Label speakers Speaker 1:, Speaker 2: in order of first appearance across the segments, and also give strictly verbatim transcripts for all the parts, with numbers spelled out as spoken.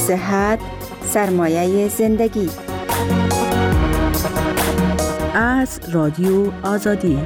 Speaker 1: صحت سرمایه زندگی.
Speaker 2: از رادیو آزادی.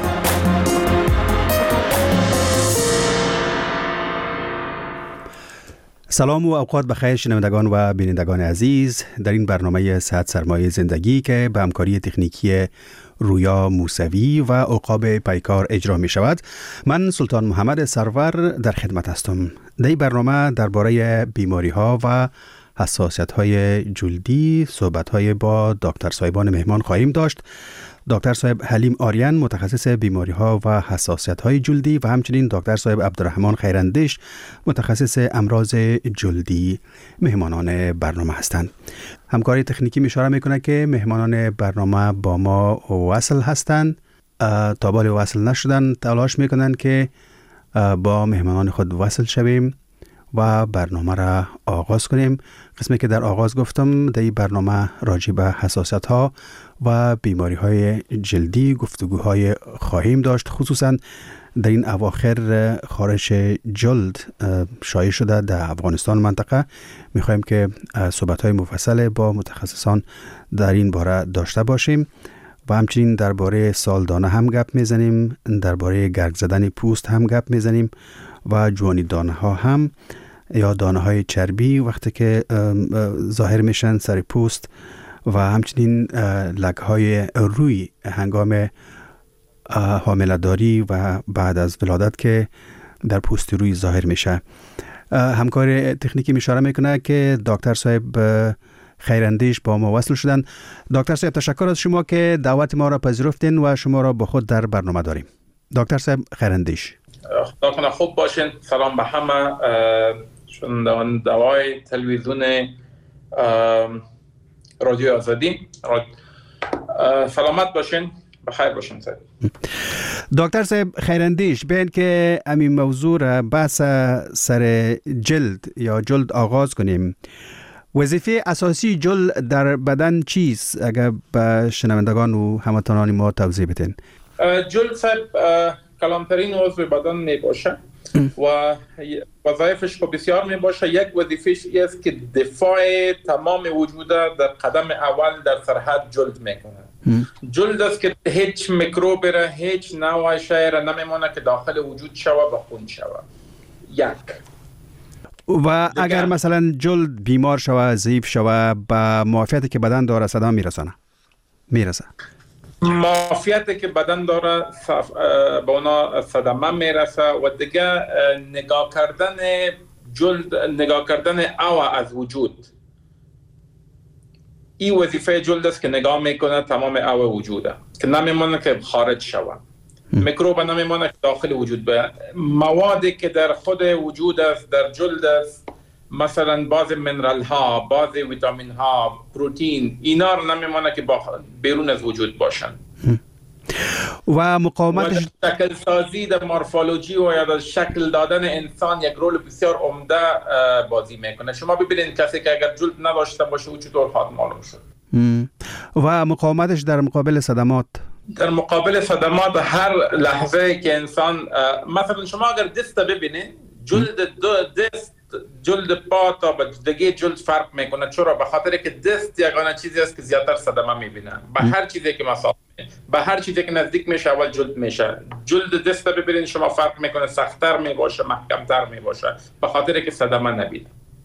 Speaker 3: سلام و اوقات بخیر شنوندگان و بینندگان عزیز. در این برنامه صحت سرمایه زندگی که به همکاری تکنیکی رویا موسوی و عقاب پیکار اجرا می شود، من سلطان محمد سرور در خدمت هستم. در این برنامه درباره بیماری ها و حساسیت های جلدی صحبت های با دکتر صاحبان مهمان خواهیم داشت. دکتر صاحب حلیم آریان متخصص بیماری ها و حساسیت های جلدی و همچنین دکتر صاحب عبدالرحمن خیراندیش متخصص امراض جلدی مهمانان برنامه هستند. همکاری تکنیکی اشاره میکنه که مهمانان برنامه با ما وصل هستند. تا بالی وصل نشدن تلاش میکنن که با مهمانان خود وصل شویم و برنامه را آغاز کنیم. قسمی که در آغاز گفتم در این برنامه راجع به حساسیت ها و بیماری های جلدی گفتگوهای خواهیم داشت. خصوصا در این اواخر خارش جلد شایع شده در افغانستان منطقه. میخوایم که صحبت های مفصل با متخصصان در این باره داشته باشیم و همچنین درباره سالدانه هم گپ میزنیم، درباره گرگ زدن پوست هم گپ میزنیم و جوانی دانه ها هم یا دانه های چربی وقتی که ظاهر میشن سر پوست و همچنین لگ های روی هنگام حامله داری و بعد از ولادت که در پوست روی ظاهر میشه. همکار تکنیکی اشاره میکنه که دکتر صاحب خیراندیش با ما وصل شدن. دکتر صاحب تشکر از شما که دعوت ما را پذیرفتین و شما را با خود در برنامه داریم. دکتر صاحب خیراندیش،
Speaker 4: خدا خوب باشین. سلام به همه شنوندگان دوای تلویزیون رادیو آزادی. سلامت باشین، بخیر باشین.
Speaker 3: دکتر صاحب خیراندیش، بین که همین موضوع را بحث سر جلد یا جلد آغاز کنیم، وظیفه اساسی جلد در بدن چیست؟ اگر به شنوندگان و هموطنان ما توضیح بدین.
Speaker 4: جلد صاحب کلانترین عضو بدن می باشه و وظایفش خب بسیار می باشه. یک وظیفش است که دفاع تمام وجود در قدم اول در سرحد جلد میکنه. جلد است که هیچ میکروب را، هیچ نوع شی را نمیمونه که داخل وجود شوه و خون شوه. یک
Speaker 3: و اگر مثلا جلد بیمار شوه، ضعیف شوه، به معافیتی که بدن داره صدا میرسانه میرسه
Speaker 4: معافیتی که بدن داره به اونا صدمه میرسه و دیگه نگاه کردن جلد، نگاه کردن او از وجود، این وظیفه جلد است که نگاه میکنه تمام او وجوده که نمیمونه که خارج شوه. میکروب نمیمونه که داخل وجود به موادی که در خود وجود است، در جلد است، مثلا بعض منرال ها، بعض ویتامین ها، پروتین، اینا رو نمیمونه که بیرون از وجود باشن.
Speaker 3: و مقاومتش
Speaker 4: و شکل سازی در مورفولوژی و یا در شکل دادن انسان یک رول بسیار عمده بازی میکنه. شما ببینید کسی که اگر جلد نداشته باشه او چطور خواهد معلوم شد.
Speaker 3: و مقاومتش در مقابل صدمات،
Speaker 4: در مقابل صدمات هر لحظه که انسان، مثلا شما اگر دست ببینید، جلد دست جلد پا تا به دیگه جلد فرق میکنه. چرا؟ به خاطر که دست یگانه چیزی است که زیادتر صدمه میبینه. به هر چیزی که مسافت، به هر چیزی که نزدیک میشه اول جلد میشه. جلد دست ببینید شما فرق میکنه، سخت‌تر میباشه، محکم‌تر میباشه، به خاطر که صدمه نبینه.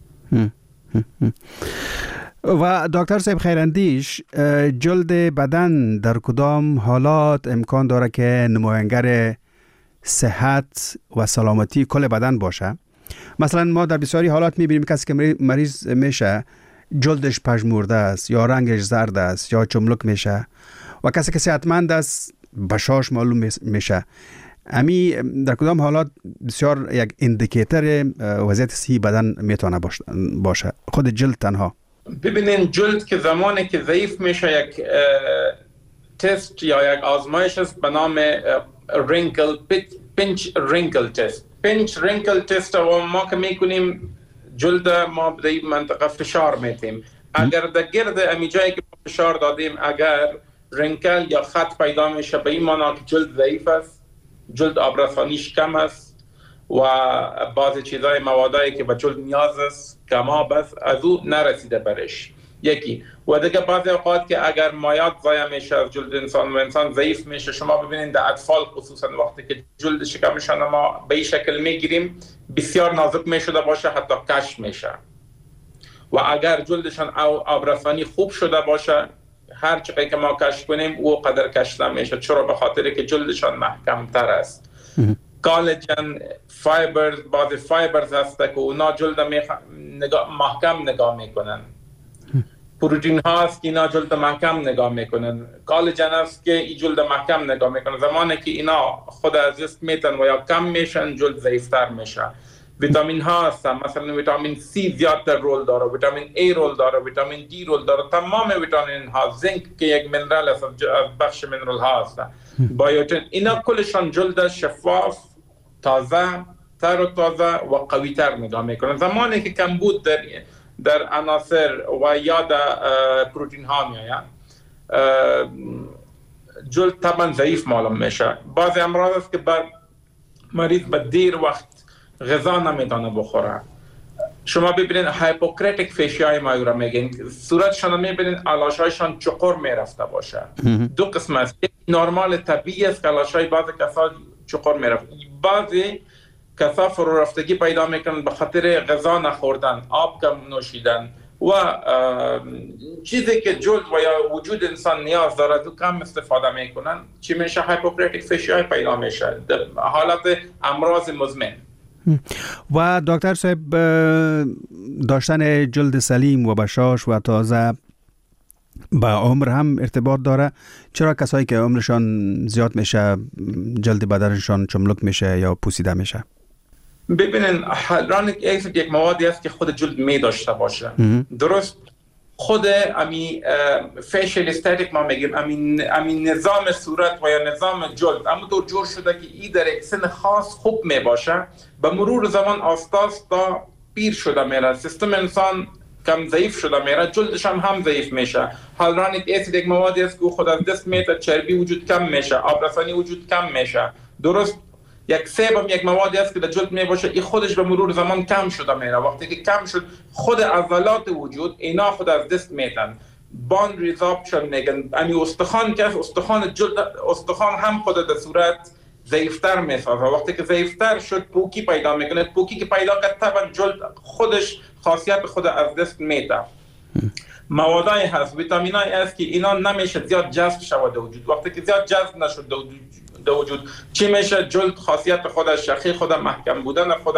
Speaker 3: و دکتر صاحب خیراندیش، جلد بدن در کدام حالات امکان داره که نماینگر صحت و سلامتی کل بدن باشه؟ مثلا ما در بسیاری حالات میبینیم کسی که مریض میشه جلدش پژمرده است یا رنگش زرد است یا چملک میشه و کسی که صحتمند است بشاش معلوم میشه. امی در کدام حالات بسیار یک اندیکیتور وضعیت صحی بدن میتونه باشه خود جلد تنها؟
Speaker 4: ببینین جلد که زمانی که ضعیف میشه یک تست یا یک آزمایش است به نام رینکل پینچ رینکل تست. پینچ رینکل تست و ما که میکنیم جلد ما به این منطقه فشار میتیم. اگر در گرد امی جایی که فشار دادیم اگر رینکل یا خط پیدا میشه به این معنی که جلد ضعیف است، جلد آبرسانیش کم است و بعضی چیزای موادایی که به جلد نیاز است که ما بس از او نرسیده برش. یکی و دیگه بعضی اوقات که اگر مایات ضایع میشه از جلد انسان و انسان ضعیف میشه، شما ببینید در اطفال خصوصا وقتی که جلد شکمشان ما به این شکل میگیریم بسیار نازک میشده باشه، حتی کش میشه. و اگر جلدشان آبرسانی خوب شده باشه، هر چقدر که ما کش کنیم او قدر کش نمیشه. چرا؟ به خاطر که جلدشان محکم تر است. کالاژن، فایبرز، بعضی فایبرز هست که اونا جلد نگاه، محکم نگاه میکنن. پروتئین هاست که اینا جلد محکم نگاه میکنن. کالاژن هست که این جلد محکم نگاه میکنن. زمانی که اینا خود از دست میتن و یا کم میشن، جلد ضعیفتر میشه. ویتامین ها هستن، مثلا ویتامین سی زیادتر رول داره، ویتامین ای رول داره، ویتامین دی رول داره. تمام ویتامین ها، زنک که یک منرال است، بخش منرال ها هستن، بایوتین، اینا کلشان جلد شفاف، تازه تر و تازه و قوی تر نگاه میکنن. زمانی که کمبود در در عناصر و یا در پروتئین ها میآید، جلد طبعا ضعیف معلوم میشه. بعضی امراض است که بر مریض به دیر وقت غذا نمیتونه بخوره. شما ببینید هایپوکراتیک فیشیای ما رو میگن، صورتشان میبینید علاشایشان چقور میرفته باشه. دو قسم است، یک نرمال طبیعی است که علاشای بعضی کسا چقور میرفته، بعضی کسا فرو رفتگی پیدا میکنن به خاطر غذا نخوردن، آب کم نوشیدن و چیزی که جلد و یا وجود انسان نیاز داره تو کم استفاده میکنن، چی میشه؟ هایپوکراتیک فیشیای پیدا میشه، حالت امراض مزمن.
Speaker 3: و دکتر صاحب، داشتن جلد سلیم و بشاش و تازه با عمر هم ارتباط داره؟ چرا کسایی که عمرشان زیاد میشه جلد بدنشان چملک میشه یا پوسیده میشه؟
Speaker 4: ببینین هالورونیک اسید یک موادی است که خود جلد می داشته باشه. درست خود امی فیشل استاتیک ما میگیم، امی امی نظام صورت و یا نظام جلد اما طور جور شده که ای در یک سن خاص خوب می باشه، به مرور زمان آستاست تا پیر شده میره، سیستم انسان کم ضعیف شده میره، جلدش هم هم ضعیف میشه. هالورونیک اسید یک موادی است که خود از دست میاد، چربی وجود کم میشه، آبرسانی وجود کم میشه. درست یک سیب هم یک موادی است که در جلد می باشه، این خودش به مرور زمان کم شده میره. وقتی که کم شد، خود عضلات وجود اینا خود از دست میتن، باند ریزابشن میگن. یعنی استخوان که استخوان جلد، استخوان هم خود در صورت ضعیفتر میسازه. وقتی که ضعیفتر شد، پوکی پیدا میکنه. پوکی که پیدا کرد، طبعا جلد خودش خاصیت خود از دست میده. موادای هست، ویتامینای هست که اینا نمیشه زیاد جذب شود در وجود. وقتی که زیاد جذب نشد در وجود، چی میشه؟ جلد خاصیت خود شخی خود محکم بودن خود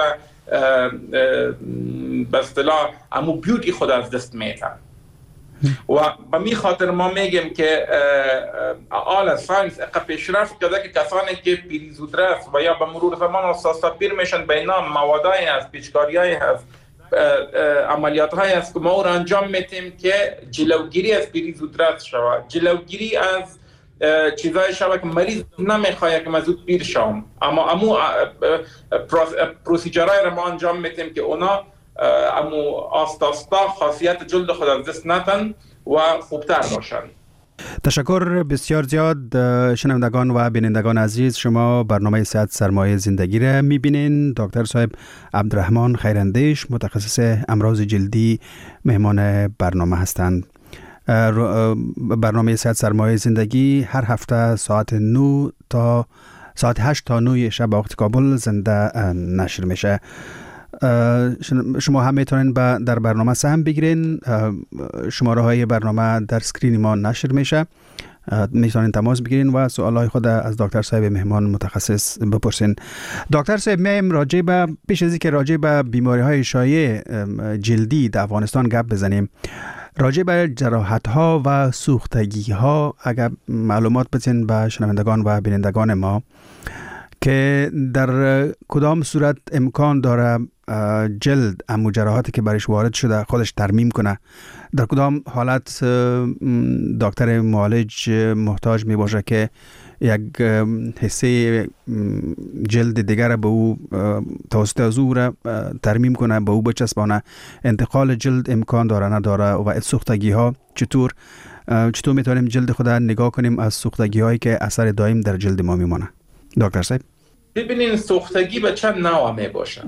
Speaker 4: به اصطلاح امو بیوتی خود از دست میده. و به می خاطر ما میگیم که آل ساینس اقا پیشرفت کرده که کسانی که پیری زودرس و یا به مرور زمان اساسا پیر میشن، بینا موادای هست، پیچکاریای هست، عملیات های هست که ما او را انجام میتیم که جلوگیری از پیری زودرس شود، جلوگیری از چیزای شود که مریض نمیخواد که مزود پیر شوم. اما امو پروسیجرهای را ما انجام میتیم که اونا امو آستاستا خاصیت جلد خود از دست نتن و خوبتر باشن.
Speaker 3: تشکر بسیار زیاد. شنوندگان و بینندگان عزیز، شما برنامه صحت سرمایه زندگی را میبینین. دکتر صاحب عبدالرحمن خیراندیش، متخصص امراض جلدی، مهمان برنامه هستند. برنامه صحت سرمایه زندگی هر هفته ساعت نه تا ساعت هشت تا نه شب وقت کابل زنده نشر میشه. شما هم میتونین در برنامه سهم بگیرین. شماره های برنامه در سکرین ما نشر میشه، میتونین تماس بگیرین و سوالای خود از دکتر صاحب مهمان متخصص بپرسین. دکتر صاحب، میم راجع به پیش از اینکه راجع به بیماری های شایع جلدی در افغانستان گپ بزنیم، راجع به جراحت ها و سوختگی ها اگر معلومات بدین به شنوندگان و بینندگان ما که در کدام صورت امکان داره جلد امو جراحاتی که برش وارد شده خودش ترمیم کنه، در کدام حالت دکتر معالج محتاج می باشه که یک حصه جلد دیگر به او توسط از او را ترمیم کنه، به او بچسبانه. انتقال جلد امکان داره نداره و سوختگی ها چطور چطور میتونیم جلد خود نگاه کنیم از سوختگی هایی که اثر دائم در جلد ما میمانه؟ دکتر صاحب.
Speaker 4: ببینین سوختگی به چند نوع می باشه.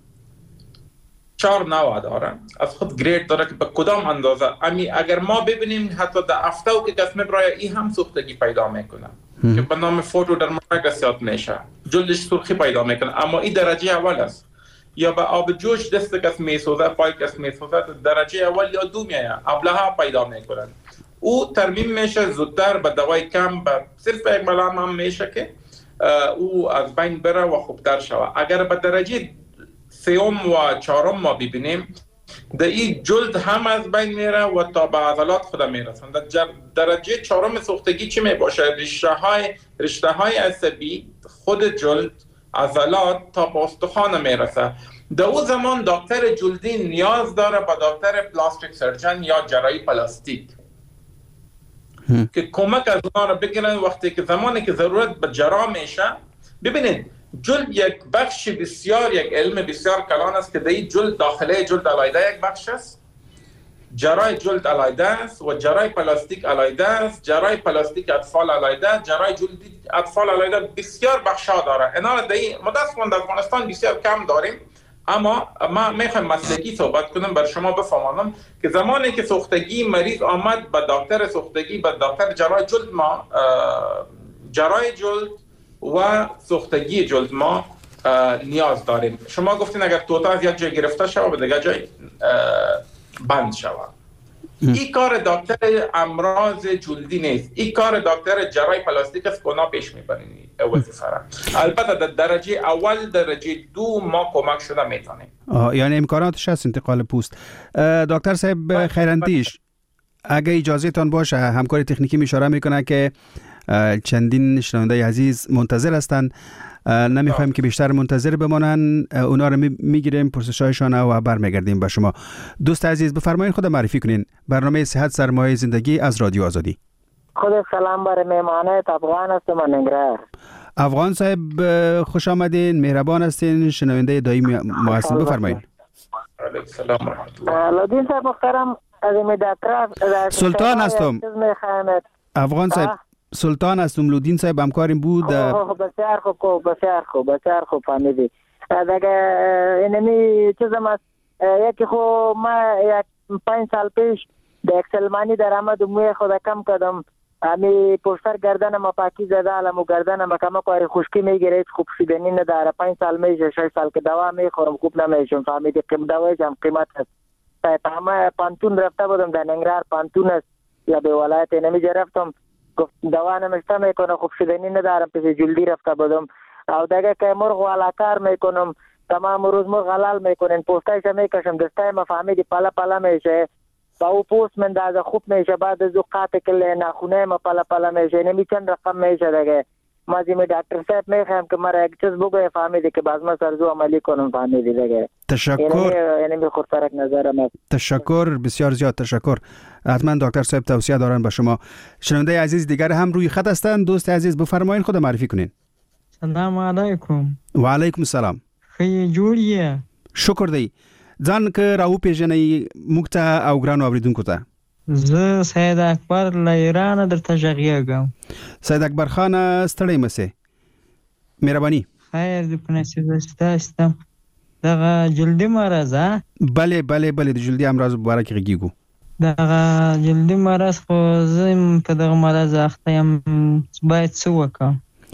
Speaker 4: چهار نوع داره، از خود گرید داره که به کدام اندازه. امی اگر ما ببینیم حتی در افتاو که کس میبرای این هم سوختگی پیدا میکنه که به نام فوتودرماتیت میشه، جلدش سرخی پیدا میکنه، اما این درجه اول است. یا به آب جوش دست کس میسوزه، پای کس میسوزه، درجه اول یا دو میایه، ابله‌ها پیدا میکنن. او ترمیم میشه زودتر به دوای کم، به صرف یک ملام هم میشه که او از بین بره و خوبتر شود. اگر به درجه سیوم و چهارم ما ببینیم، در این جلد هم از بین میره و تا به عضلات خود میرسن. در درجه چهارم سوختگی چی میباشه؟ رشته های رشته های عصبی، خود جلد، عضلات تا به استخوان میرسه. در اون زمان دکتر جلدی نیاز داره به دکتر پلاستیک سرجن یا جراحی پلاستیک که کمک از اونا رو بگیرن وقتی که زمانی که ضرورت به جراح میشه. ببینید جلد یک بخش بسیار، یک علم بسیار کلان است که در این جلد، داخله جلد علیحده یک بخش است، جراح جلد علیحده است و جراح پلاستیک علیحده است، جراح پلاستیک اطفال علیحده، جراح جلدی اطفال علیحده، بسیار بخشا داره. اینا در این متاسفانه در افغانستان بسیار کم داریم، اما ما میخوایم مسلکی صحبت کنم بر شما بفهمانم که زمانی که سوختگی مریض آمد به دکتر سوختگی، به دکتر جراح جلد، ما جراح جلد و سوختگی جلد ما نیاز داریم. شما گفتین اگر توتا از یک جای گرفته شود و به دیگر جای بند شود، این کار دکتر امراض جلدی نیست، این کار دکتر جراحی پلاستیک است که اونا پیش میبرین وظیفه را. البته در درجه اول، درجه دو ما کمک شده میتونیم.
Speaker 3: یعنی امکاناتش هست انتقال پوست. دکتر صاحب خیراندیش، اگه اجازه تان باشه، همکار تکنیکی اشاره میکنه که چندین شنونده عزیز منتظر هستند، نمیخوایم که بیشتر منتظر بمانن، اونا رو میگیریم پرسشایشان و برمیگردیم به شما. دوست عزیز بفرمایید خود معرفی کنین. برنامه صحت سرمایه زندگی از رادیو آزادی.
Speaker 5: خود سلام بر مهمانه افغان هستم من نگران.
Speaker 3: افغان صاحب خوش آمدین، مهربان هستین، شنونده دائمی ما هستین، بفرمایید.
Speaker 4: علیکم السلام و رحمت الله.
Speaker 5: لودین صاحب محترم، از مدتر
Speaker 3: سلطان هستم. افغان صاحب سلطان هستم. لودین صاحب همکاریم بود.
Speaker 5: بسیار خوب بسیار خوب بسیار خوب فهمیدی. دیگه اینمی چیزم است، یکی خو ما یک پنج سال پیش در یک سلمانی در آمد و موی خود کم کردم، امی پشتر گردن ما پاکی زده علم و گردن ما کم کاری خشکی میگیرید، خوب شدنی نداره. پنج سال میشه، شش سال که دوا میخورم خوب نمیشم. فهمیدی که دوایش هم قیمت است. تا پانتون رفته بودم در ننگرهار، پانتون است یا به ولایت نمیجا رفتم، گفت دوا نمیشته میکنه، خوب شدنی ندارم، پس جلدی رفته بودم. او دیگه که مرغ والا کار میکنم، تمام روز مرغ حلال میکنن، پوستایش میکشم، دستای ما فهمیدی پلا پلا میشه، با او پوست من دازه خوب میشه، بعد از او قاطع کله ناخونه ما پلا پلا میشه، نمی چند رقم میشه. دیگه ما زیمی دکتر صاحب میخوایم که مرا یک چیز بگوی فهمیدی که باز ما سرزو عملی کنم. فهمیدی دیگه.
Speaker 3: تشکر.
Speaker 5: یعنی می خود فرق نظرم است.
Speaker 3: تشکر، بسیار زیاد تشکر. حتما دکتر صاحب توصیه دارن به شما. شنونده عزیز دیگر هم روی خط هستند. دوست عزیز بفرمایید خود معرفی کنین.
Speaker 6: سلام علیکم.
Speaker 3: و علیکم السلام.
Speaker 6: خیلی جوریه.
Speaker 3: شکر دی. ځان که راو پیژنې موږ ته او ګرانو اوریدونکو ته.
Speaker 6: زه سید اکبر له ایران درته غږیږم.
Speaker 3: سید اکبر خان ستړی مسئ. مهرباني.
Speaker 6: خیر دې په نصیب ستاسو. دغه جلدي مرض ها؟
Speaker 3: بله بله بله د جلدي امراض مبارک غږیږو.
Speaker 6: دغه جلدي مرض خو زه په دغه مرض اخته یم، باید څه وکړم؟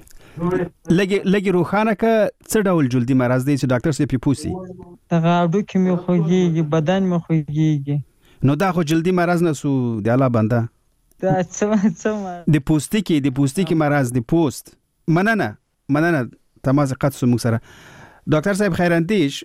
Speaker 3: لګي لګي روخانه که څه ډول جلدي مرض دی چې ډاکټر سي پی پوسی؟
Speaker 6: دغه هډوکي مې خوږیږي، بدن مې خوږیږي.
Speaker 3: نو دا خو جلدي مرض نه سو دی، الله بنده.
Speaker 6: دا څه څه
Speaker 3: د پوستکي د پوستکي مرض د پوست. مننه مننه تماس قطع سو موږ سره. دکتر صاحب خیراندیش،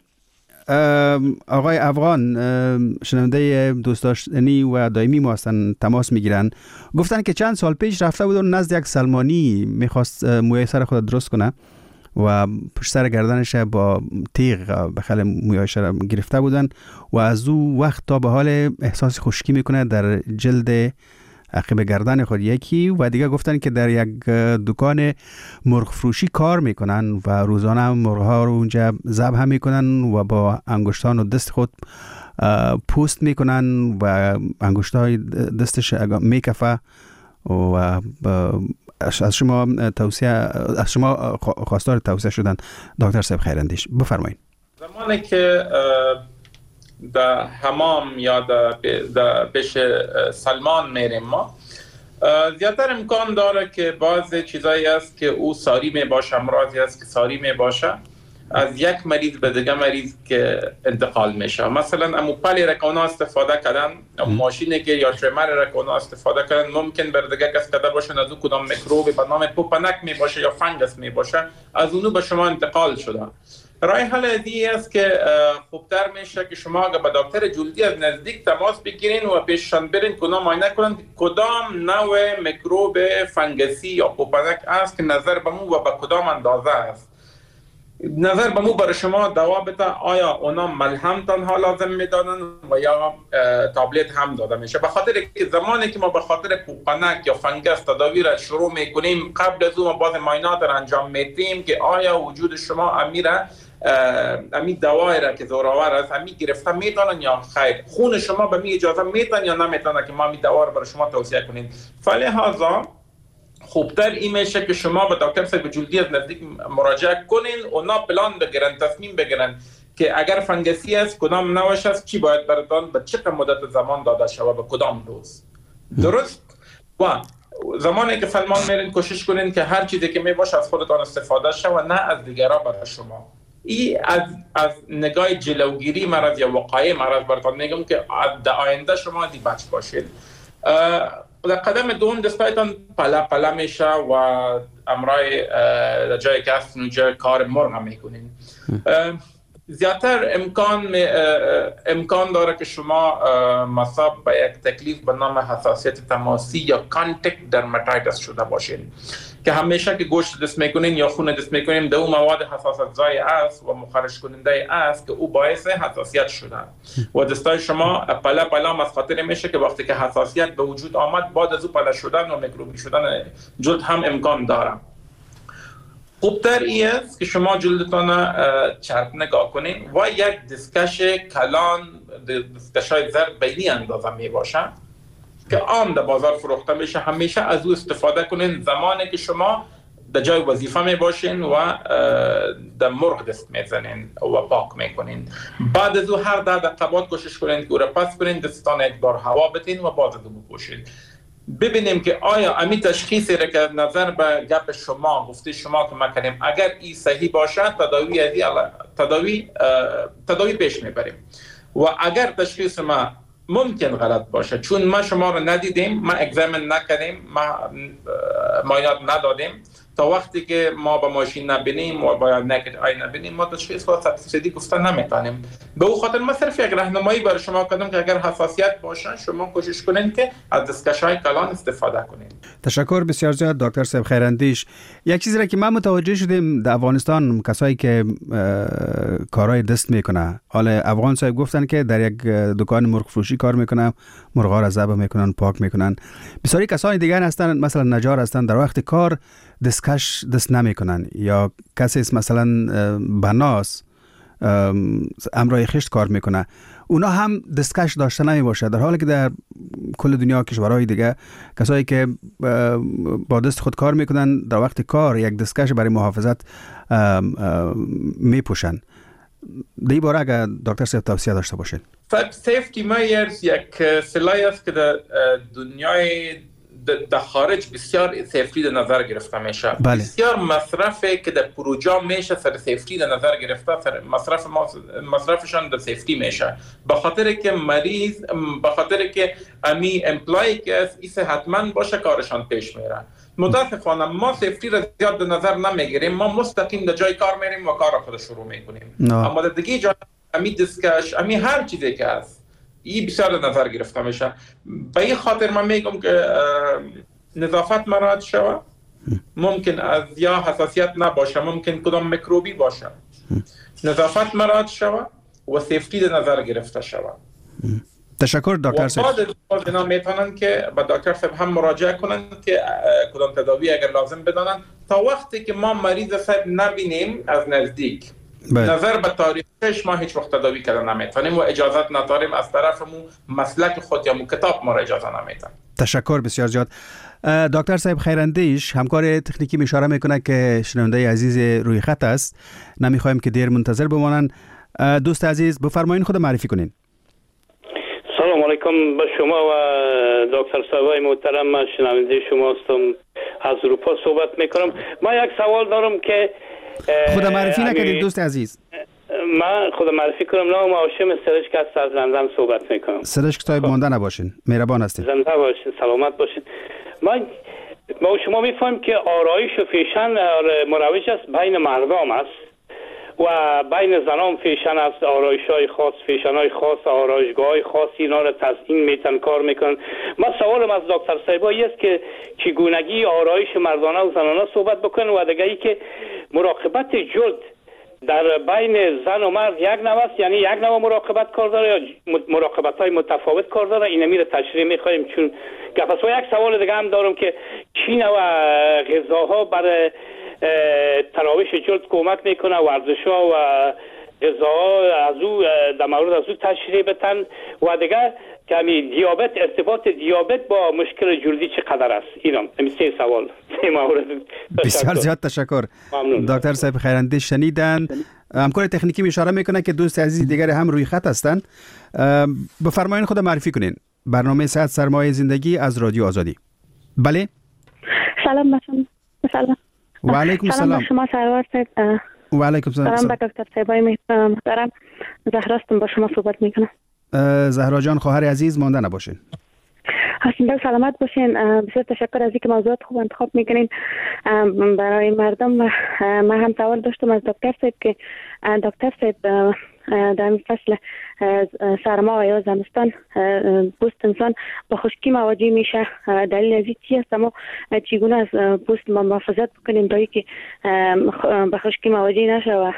Speaker 3: آقای افغان شنونده دوست داشتنی و دائمی ما هستن، تماس میگیرن، گفتن که چند سال پیش رفته بودن نزد یک سلمانی، میخواست موی سر خود درست کنه و پشت سر گردنش با تیغ بخل مویاش را گرفته بودن و از او وقت تا به حال احساس خشکی میکنه در جلد عقب گردن خود یکی، و دیگه گفتن که در یک دکان مرغ فروشی کار میکنن و روزانه مرغ ها رو اونجا ذبح میکنن و با انگشتان و دست خود پوست میکنن و انگشت های دستش میکفه و از شما توصیه از شما خواستار توصیه شدن دکتر صاحب خیراندیش، بفرمایید.
Speaker 4: زمانی که در حمام یا در پیش سلمان میریم ما، زیادتر امکان داره که بعض چیزایی است که او ساری می باشه، امراضی است که ساری می باشه، از یک مریض به دیگه مریض که انتقال میشه. مثلا امو پلی رکونا استفاده کردن، امو ماشینی که یا تریمر رکونا استفاده کردن، ممکن بر دیگه کس کده باشه از او کدام میکروب به نام پوپنک می باشه یا فنگس می باشه، از اونو به شما انتقال شده. رای حل دیگه است که خوبتر میشه که شما اگه با دکتر جلدی از نزدیک تماس بگیرین و پیششان برین که اونا معاینه کنن کدام نوع میکروب فنگسی یا پوپنک است که نظر به مو و به کدام اندازه است. نظر به مو برای شما دوا بده، آیا اونا ملهم تنها لازم میدانن و یا تابلت هم داده میشه. به خاطر که زمانی که ما به خاطر پوپنک یا فنگس تداوی را شروع میکنیم، قبل از اون ما باز معاینات را انجام میدیم که آیا وجود شما امیره امی دوایی را که زوراور است امی گرفته میتونن یا خیر، خون شما به می اجازه میتونن یا نمیتونن که ما می دوا را برای شما توصیه کنیم. فلهذا خوبتر این میشه که شما به دکتر صاحب جلدی از نزدیک مراجعه کنین، اونا پلان بگیرن، تصمیم بگیرن که اگر فنگسی است کدام نوعش است، چی باید براتون به چه مدت زمان داده شود، به کدام روز. درست؟ و زمانی که سلمان میرین کوشش کنین که هر چیزی که میباشه از خودتان استفاده شه و نه از دیگران برای شما. این از از نگاه جلوگیری مرض یا وقایع مرض براتون میگم که در آینده شما دی بچ باشید. در قدم دوم دستایتان پلا پلا میشه و امرای در جایی که هستن اونجا کار مرغ میکنین. زیادتر امکان امکان داره که شما مصاب به یک تکلیف به نام حساسیت تماسی یا کانتکت درماتایتس شده باشین که همیشه که گوشت دست میکنین یا خون دست میکنین در اون مواد حساسیت زای است و مخرج کننده است که او باعث حساسیت شده و دستای شما پلا پلا از خاطر میشه که وقتی که حساسیت به وجود آمد بعد از او پلا شدن و میکروبی شدن جلد هم امکان داره. خوبتر ای است که شما جلدتان چرب نگاه کنین و یک دستکش کلان، دستکشای زرد بینی اندازه می باشه که عام در بازار فروخته میشه. همیشه از او استفاده کنین زمانی که شما در جای وظیفه می باشین و در مرغ دست میزنین و پاک میکنین. بعد از او هر ده دقیقه بعد کوشش کنین که او را پس کنین، دستتان یک بار هوا بدین و باز از او بپوشین. ببینیم که آیا امی تشخیصی را که نظر به گپ شما گفته شما که ما کنیم اگر این صحیح باشه تداوی ازی تداوی تداوی پیش میبریم و اگر تشخیص ما ممکن غلط باشه چون ما شما رو ندیدیم، ما اگزامین نکردیم، ما معاینات ندادیم، تا وقتی که ما با ماشین نبینیم و با نکت آی نبینیم ما تشخیص خود صد درصدی گفتن نمیتونیم. به او خاطر ما صرف یک راهنمایی برای شما کردم که اگر حساسیت باشه شما کوشش کنین که از دستکش‌های کلان استفاده کنین.
Speaker 3: تشکر بسیار زیاد دکتر صاحب خیراندیش. یک چیزی را که ما متوجه شدیم در افغانستان کسایی که کارهای دست میکنه، حالا افغان صاحب گفتن که در یک دکان مرغ فروشی کار میکنه، مرغا را ذبح میکنن، پاک میکنن. بسیاری کسای دیگر هستن مثلا نجار هستن در وقت کار دستکش دست نمی کنن یا کسی مثلا بناس امرای خشت کار میکنه، اونا هم دستکش داشته نمی باشه، در حالی که در کل دنیا کشورهای دیگه کسایی که با دست خود کار میکنن در وقت کار یک دستکش برای محافظت میپوشن. در این باره اگر دکتر صاحب توصیه داشته باشید.
Speaker 4: سیفتی میرز یک سلاحی است که در دنیای در خارج بسیار سیفتی در نظر گرفته میشه. بله. بسیار مصرفی که در پروژه میشه سر سیفتی در نظر گرفته، سر مصرف مصرفشان در سیفتی میشه، به خاطر که مریض به خاطر که امی امپلای که است ایسه حتما باشه کارشان پیش میره. متاسفانه ما سیفتی را زیاد در نظر نمیگیریم، ما مستقیم در جای کار میریم و کار خود شروع میکنیم. no. اما در دیگه جا امی دستکش امی هر چیزی که است این بسیار نظر گرفته میشه. به این خاطر من میگم که نظافت مراعات شوه، ممکن از یا حساسیت نباشه، ممکن کدام میکروبی باشه، نظافت مراعات شوه و سیفتی در نظر گرفته شوه.
Speaker 3: تشکر دکتر صاحب.
Speaker 4: و بعد اینا میتونن که با دکتر صاحب هم مراجعه کنن که کدام تداوی اگر لازم بدانن تا وقتی که ما مریض صاحب نبینیم از نزدیک نظر به تاریخ ما هیچ وقت تداوی کردن نمیتونیم و اجازت نداریم از طرف مو مسلک خود یا مو کتاب ما را اجازه نمیدن.
Speaker 3: تشکر بسیار زیاد. دکتر صاحب خیراندیش، همکار تکنیکی می اشاره میکنه که شنونده عزیز روی خط است، نمیخوایم که دیر منتظر بمانن. دوست عزیز بفرمایید خود معرفی کنین.
Speaker 7: سلام علیکم به شما و دکتر صاحبای محترم، شنونده شما هستم، از اروپا صحبت میکنم. ما یک سوال دارم که
Speaker 3: خود معرفی نکردید دوست عزیز.
Speaker 7: من خود معرفی کنم، نام هاشم سرشک است، از لندن صحبت میکنم.
Speaker 3: سرشک صاحب مانده نباشین، مهربان هستین.
Speaker 7: زنده باشین، سلامت باشین. من ما شما میفهمیم که آرایش و فیشن مروج است بین مردم است و بین زنان فیشن است، آرایش های خاص، فیشن های خاص، آرایشگاه های خاص اینا را تزیین میتن کار میکنن. من سوالم از دکتر صاحبایی است که چگونگی آرایش مردانه و زنانه صحبت بکنن و دیگه ای که مراقبت جلد در بین زن و مرد یک نوع است، یعنی یک نوع مراقبت کار داره یا مراقبت های متفاوت کار داره؟ این میره تشریح میخوایم چون گپ است. و یک سوال دیگه هم دارم که چی نوع غذاها برای تراوش جلد کمک میکنه، ورزش‌ها و غذاها از او در مورد از او تشریح بدن و دیگه کمی دیابت، ارتباط دیابت با مشکل جلدی چقدر است؟ اینا همین سه سوال سه مورد.
Speaker 3: بسیار زیاد تشکر. دکتر صاحب خیراندی شنیدن. همکار تکنیکی اشاره میکنه که دوست عزیز دیگر هم روی خط هستند. بفرمایید خود معرفی کنین. برنامه صحت سرمایه زندگی از رادیو آزادی. بله.
Speaker 8: سلام بچه‌ها. سلام.
Speaker 3: و علیکم
Speaker 8: سلام. سلام به شما سرور صاحب.
Speaker 3: و علیکم سلام.
Speaker 8: سلام به دکتر صاحبای محترم. زهرا هستم، با شما صحبت میکنم.
Speaker 3: زهرا جان خواهر عزیز مانده نباشین.
Speaker 8: حسین سلامت باشین. بسیار تشکر از اینکه موضوعات خوب انتخاب میکنین برای مردم. من هم سوال داشتم از دکتر صاحب که دکتر صاحب در این فصل سرما یا زمستان پوست انسان با خشکی مواجه میشه. دلیل از این چی است؟ ما چگونه از پوست ما محافظت بکنیم تا اینکه با خشکی مواجه نشه و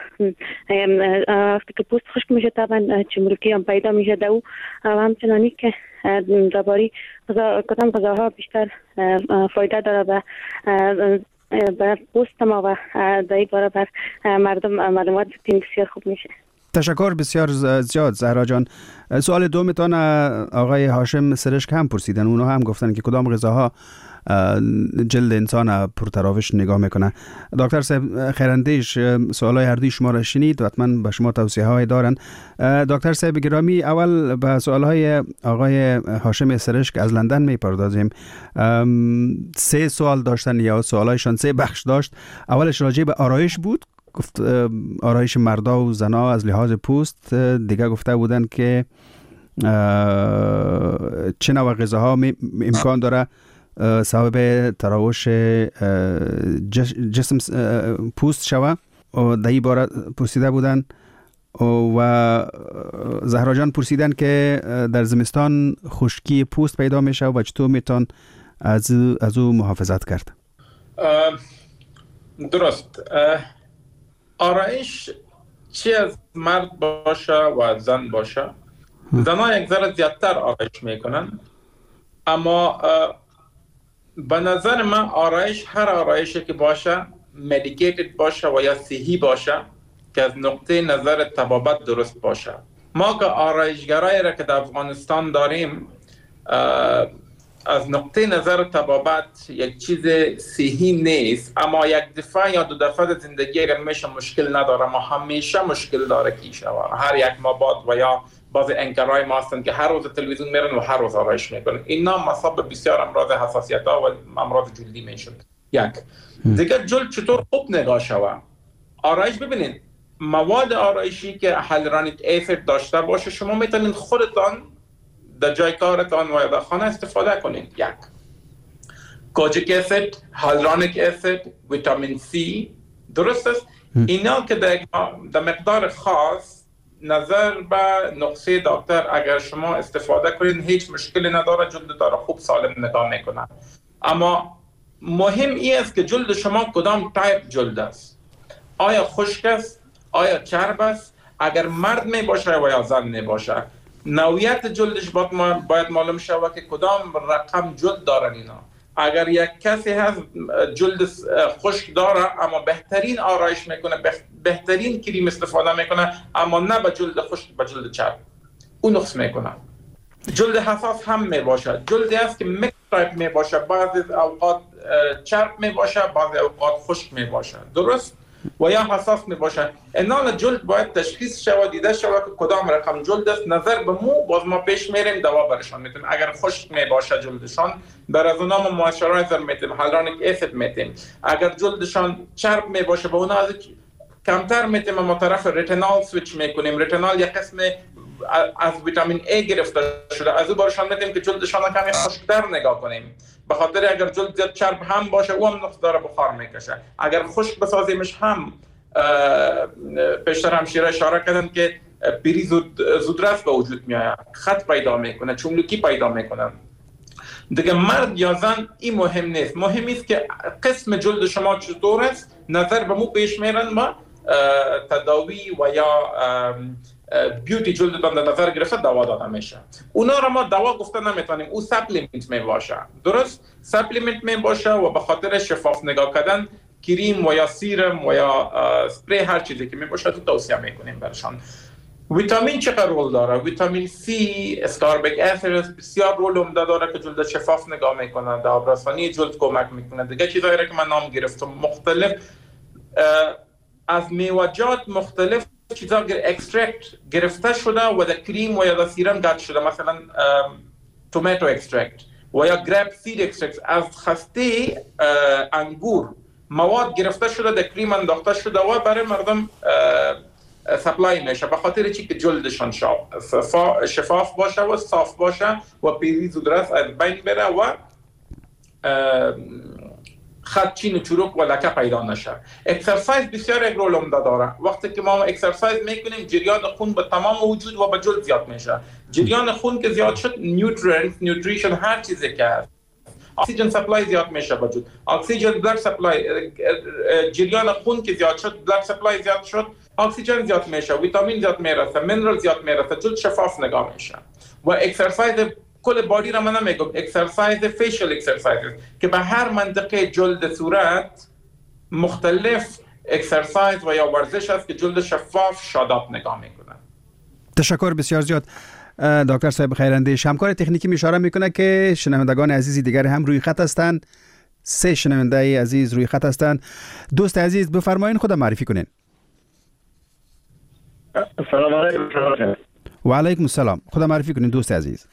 Speaker 8: وقتی که پوست خشک میشه طبعا چمرکی هم پیدا میشه دو و همچنانی که درباره کدام غذاها بیشتر فایده داره به بر پوست ما و در این باره بر مردم معلومات بدیم بسیار خوب میشه.
Speaker 3: تشکر بسیار زیاد زهرا جان. سوال دومتان آقای هاشم سرشک هم پرسیدن، اونا هم گفتن که کدام غذاها جلد انسان پرتراوش نگاه میکنه. دکتر صاحب خیراندیش سوالای هر دوی شما را شنید و حتما به شما توصیه های دارن. دکتر صاحب گرامی، اول به سوالهای آقای هاشم سرشک از لندن میپردازیم. سه سوال داشتن یا سوالایشان سه بخش داشت. اولش راجع به آرایش بود، گفت آرایش مردا و زنا از لحاظ پوست. دیگه گفته بودن که چه نوع غذاها امکان داره سبب تراوش جسم پوست شوه و در این باره پرسیده بودن. و زهرا جان پرسیدن که در زمستان خشکی پوست پیدا میشه و چطور میتون از از او محافظت کرد؟
Speaker 4: درست. آرایش چی از مرد باشه و زن باشه، زنها یک ذره زیادتر آرایش میکنن، اما به نظر من آرایش هر آرایشی که باشه مدیکیتد باشه و یا صحی باشه که از نقطه نظر طبابت درست باشه. ما که آرایشگرایی را که در افغانستان داریم از نقطه نظر طبابت یک چیز صحی نیست، اما یک دفعه یا دو دفعه زندگی اگر میشه مشکل نداره، ما همیشه مشکل داره کیشه و هر یک ما باد و یا بعض انکرای ما هستن که هر روز تلویزیون میرن و هر روز آرایش میکنن. اینا مصاب بسیار امراض حساسیت ها و امراض جلدی میشن. یک دیگه جلد چطور خوب نگاه شوه. آرایش ببینید، مواد آرایشی که هیالورونیک اسید داشته باشه شما میتونید خودتان در جای کارتان و در خانه استفاده کنید. یک کوجیک اسید، هیالورونیک اسید، ویتامین سی، درست است؟ اینا که در مقدار خاص نظر به نقطه دکتر اگر شما استفاده کنید هیچ مشکلی نداره، جلد داره خوب سالم نگاه میکنه. اما مهم این است که جلد شما کدام تایپ جلد است. آیا خشک است؟ آیا چرب است؟ اگر مرد می باشه و یا زن می باشه، نوعیت جلدش باید معلوم شود که کدام رقم جلد دارن اینا. اگر یک کسی هست جلد خشک داره اما بهترین آرایش میکنه، بهترین کریم استفاده میکنه اما نه به جلد خشک، به جلد چرب، اون نقص میکنه. جلد حساس هم می باشه، جلدی است که میکس تایپ می باشه، بعضی اوقات چرب می باشه، بعضی اوقات خشک می باشه، درست؟ و یا حساس می باشه. اینان جلد باید تشخیص شود، دیده شود که کدام رقم جلد است. نظر به مو باز ما پیش میریم دوا برشان میتیم. اگر خشک می باشه جلدشان بر از اونا ما موئسچرایزر میتیم، هیالورونیک اسید میتیم. اگر جلدشان چرب می باشه به اونا کمتر میتیم، ما طرف رتینال سویچ میکنیم. رتینال یک قسم از ویتامین ای گرفته شده، از او برشان میدیم که جلدشان کمی خشکتر نگاه کنیم. به خاطر اگر جلد زیاد چرب هم باشه او هم نقص داره، بخار میکشه. اگر خشک بسازیمش هم پیشتر همشیره اشاره کردن که پیری زود زودرس به وجود میاد، خط پیدا میکنه، چملوکی پیدا میکنه. دیگه مرد یا زن این مهم نیست، مهم است که قسم جلد شما چطور است. نظر به مو پیش میرن ما تداوی و یا بیوتی جلدتان در نظر گرفته دوا داده میشه. اونا را ما دوا گفته نمیتونیم، او سپلیمنت می باشه، درست؟ سپلیمنت می باشه و به خاطر شفاف نگاه کردن کریم و یا سیرم و یا سپری هر چیزی که می باشه تو توصیه میکنیم برشان. ویتامین چقدر رول داره؟ ویتامین سی، اسکاربیک اسید بسیار رول عمده داره که جلد شفاف نگاه میکنه، در آبرسانی جلد کمک میکنه. دیگه چیزایی را که من نام گرفتم مختلف از میوه‌جات مختلف چیزا اکسترکت گرفته شده و در کریم و یا در سیرم گرد شده، مثلا توماتو اکسترکت و یا گریپ سید اکسترکت از خسته انگور مواد گرفته شده در کریم انداخته شده و برای مردم سپلای میشه، به خاطر چی که جلدشان شفاف باشه و صاف باشه و پیری زودرس از بین بره و خط چین و چروک و لکه پیدا نشه. اکسرسایز بسیار یک رول عمده داره. وقتی که ما اکسرسایز میکنیم جریان خون به تمام وجود و به جلد زیاد میشه. جریان خون که زیاد شد، نیوترینت، نیوتریشن، هر چیزی که هست، اکسیژن سپلای زیاد میشه به جلد. اکسیژن بلاد سپلای، جریان خون که زیاد شد، بلاد سپلای زیاد شد، اکسیژن زیاد میشه، ویتامین زیاد میرسه، مینرال زیاد میرسه، جلد شفاف نگاه میشه. و اکسرسایز کل بادی را من نمیگم، اکسرسایز فیشل اکسرسایز که به هر منطقه جلد صورت مختلف اکسرسایز و یا ورزش است که جلد شفاف شاداب نگاه میکنه.
Speaker 3: تشکر بسیار زیاد دکتر صاحب خیراندیش. همکار تکنیکی می اشاره میکنه که شنوندگان عزیزی دیگر هم روی خط هستند. سه شنونده عزیز روی خط هستند. دوست عزیز بفرمایید خود معرفی کنین.
Speaker 9: سلام علیکم.
Speaker 3: و علیکم السلام. خود معرفی کنین دوست عزیز.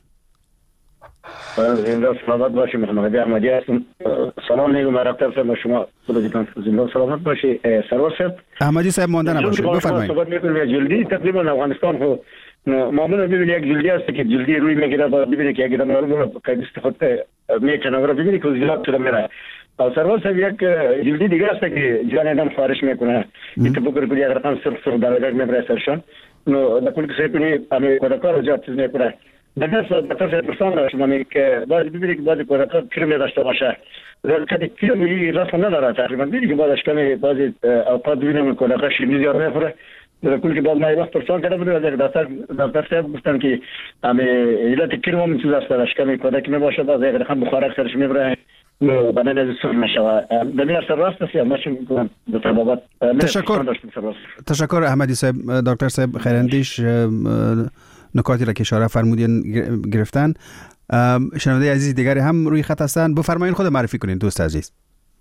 Speaker 9: زنده سلامت باشی. محمد احمدی هستم. سلام میگم رفتم شما شما خودتون زنده سلامت باشی. سرور صاحب
Speaker 3: احمدی صاحب مانده نباشید، بفرمایید.
Speaker 9: صحبت میکنم جلدی تقریبا افغانستان خو معمولا ببینید یک جلدی هست که جلدی روی میگیره، ببینید که اگر ما قید استفاده میکنه و ببینید که زیاد شده میره. سرور صاحب یک جلدی دیگه است که جان آدم خارش میکنه. این تو بگیر یک رقم صرف صرف درجه میبره سرشان. نو دکتر که سپینی امی کودکار زیاد چیز میکنه. دکتر دکتر پرسان داشت من که باید ببینید که باید کودکار کرم داشته باشه. ولی کرم این راست نداره تقریبا. ببینید که بعدش کمی بعضی اوقات ببینیم کودکار شیرینی زیاد میخوره. کل که بعد ما وقت پرسان کرده بودیم از یک دکتر دکتر صاحب گفتن که امی علت کرم هم چیز است داشت کمی کودک میباشه باز یک رقم بخار اکثرش میبره. بدن از سر نشود. دمی اثر راست است یا ماشین میکنم دکتر بابات.
Speaker 3: تشکر. تشکر احمدی صاحب. دکتر صاحب خیراندیش نکاتی را که اشاره فرمودین گرفتن. شنونده عزیز دیگری هم روی خط هستند. بفرمایید خود معرفی کنین دوست عزیز.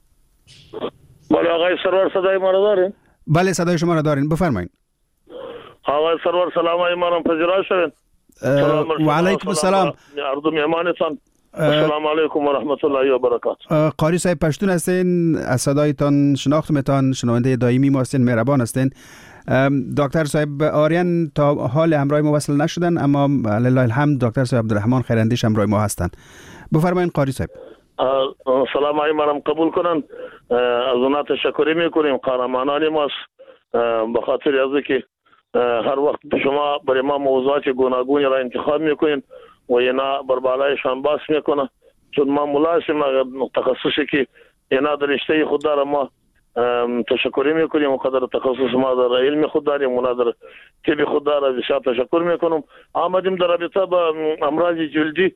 Speaker 10: بله آقای سرور صدای ما را دارین؟
Speaker 3: بله صدای شما را دارین، بفرمایید.
Speaker 10: آقای سرور سلام ایمانم پذیرا شوین.
Speaker 3: و علیکم السلام.
Speaker 10: عرض میهمانتان. السلام علیکم و رحمت الله و برکاته.
Speaker 3: قاری صاحب پشتون هستین، از صدایتان شناختمتان، شنونده دائمی ما هستین، مهربان هستین. دکتر صاحب آریان تا حال همراه ما وصل نشدن، اما لله الحمد دکتر صاحب عبدالرحمن خیراندیش همراه ما هستند. بفرمایید قاری صاحب.
Speaker 10: سلام علیکم قبول کنن. از اونا تشکر میکنیم، قهرمانان ماست. به خاطر از که هر وقت شما برای ما موضوعات گوناگونی را انتخاب میکنین و اینا بر بالایشان باس میکنه، چون ما ملازم تخصصی که اینا در رشته خود داره ما تشکر میکنیم و قدر تخصص ما در علم خود داریم و در طب خود داره بسیار تشکر میکنم. آمدیم در رابطه با امراض جلدی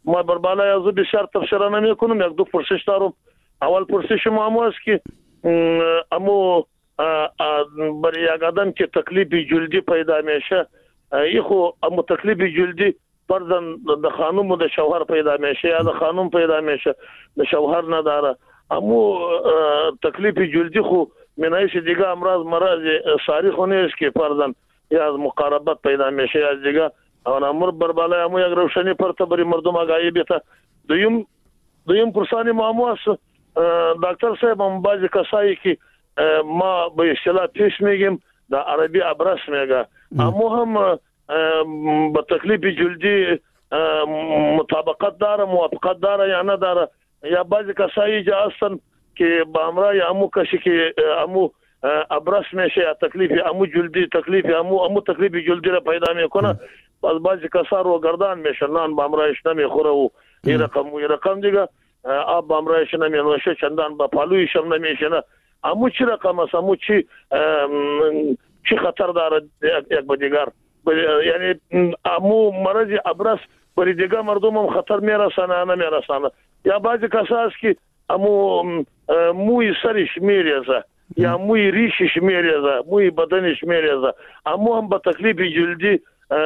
Speaker 10: ما بر بالای از بسیار تفسیر نمیکنم. یک دو پرسش دارم. اول پرسش ما هم است که امو برای یک آدم که تکلیف جلدی پیدا میشه، ای خو امو تکلیف جلدی فرضاً د خانم و د شوهر پیدا میشه یا د خانم پیدا میشه د شوهر نداره. امو تکلیف جلدی خو منایش دیگه امراض مرض ساری خو نیست که فرضاً یا از مقاربت پیدا میشه یا دیگه اون امر بر بالای امو یک روشنی پرته بری مردم آگاهی بیته. دویم دویم پرسانی ما امو است دکتر صاحب، هم بعضی کسایی که ما به اصطلاح پیش میگیم در عربی ابرس میگه، اما هم با تکلیف جلدی مطابقت داره، موافقت داره یا نداره، یا بعضی کسایی جا هستن که با امرای امو کسی که امو ابرس میشه یا تکلیف امو جلدی تکلیف امو امو تکلیف جلدی را پیدا میکنه، باز بعضی کسا رو گردان میشه، نان با امرایش نمیخوره و این رقم و این رقم دیگه آب با امرایش نمیشه، چندان با پالویش هم نمیشه. نه امو چی رقم است؟ امو چی چی خطر داره یک با دیگر؟ یعنی امو مرض ابرس بری دیگر مردم هم خطر میرسانه نمیرسانه؟ یا بعضی کسا است که امو موی سرش میریزه یا موی ریشش میریزه، موی بدنش میریزه، امو هم با تکلیف جلدی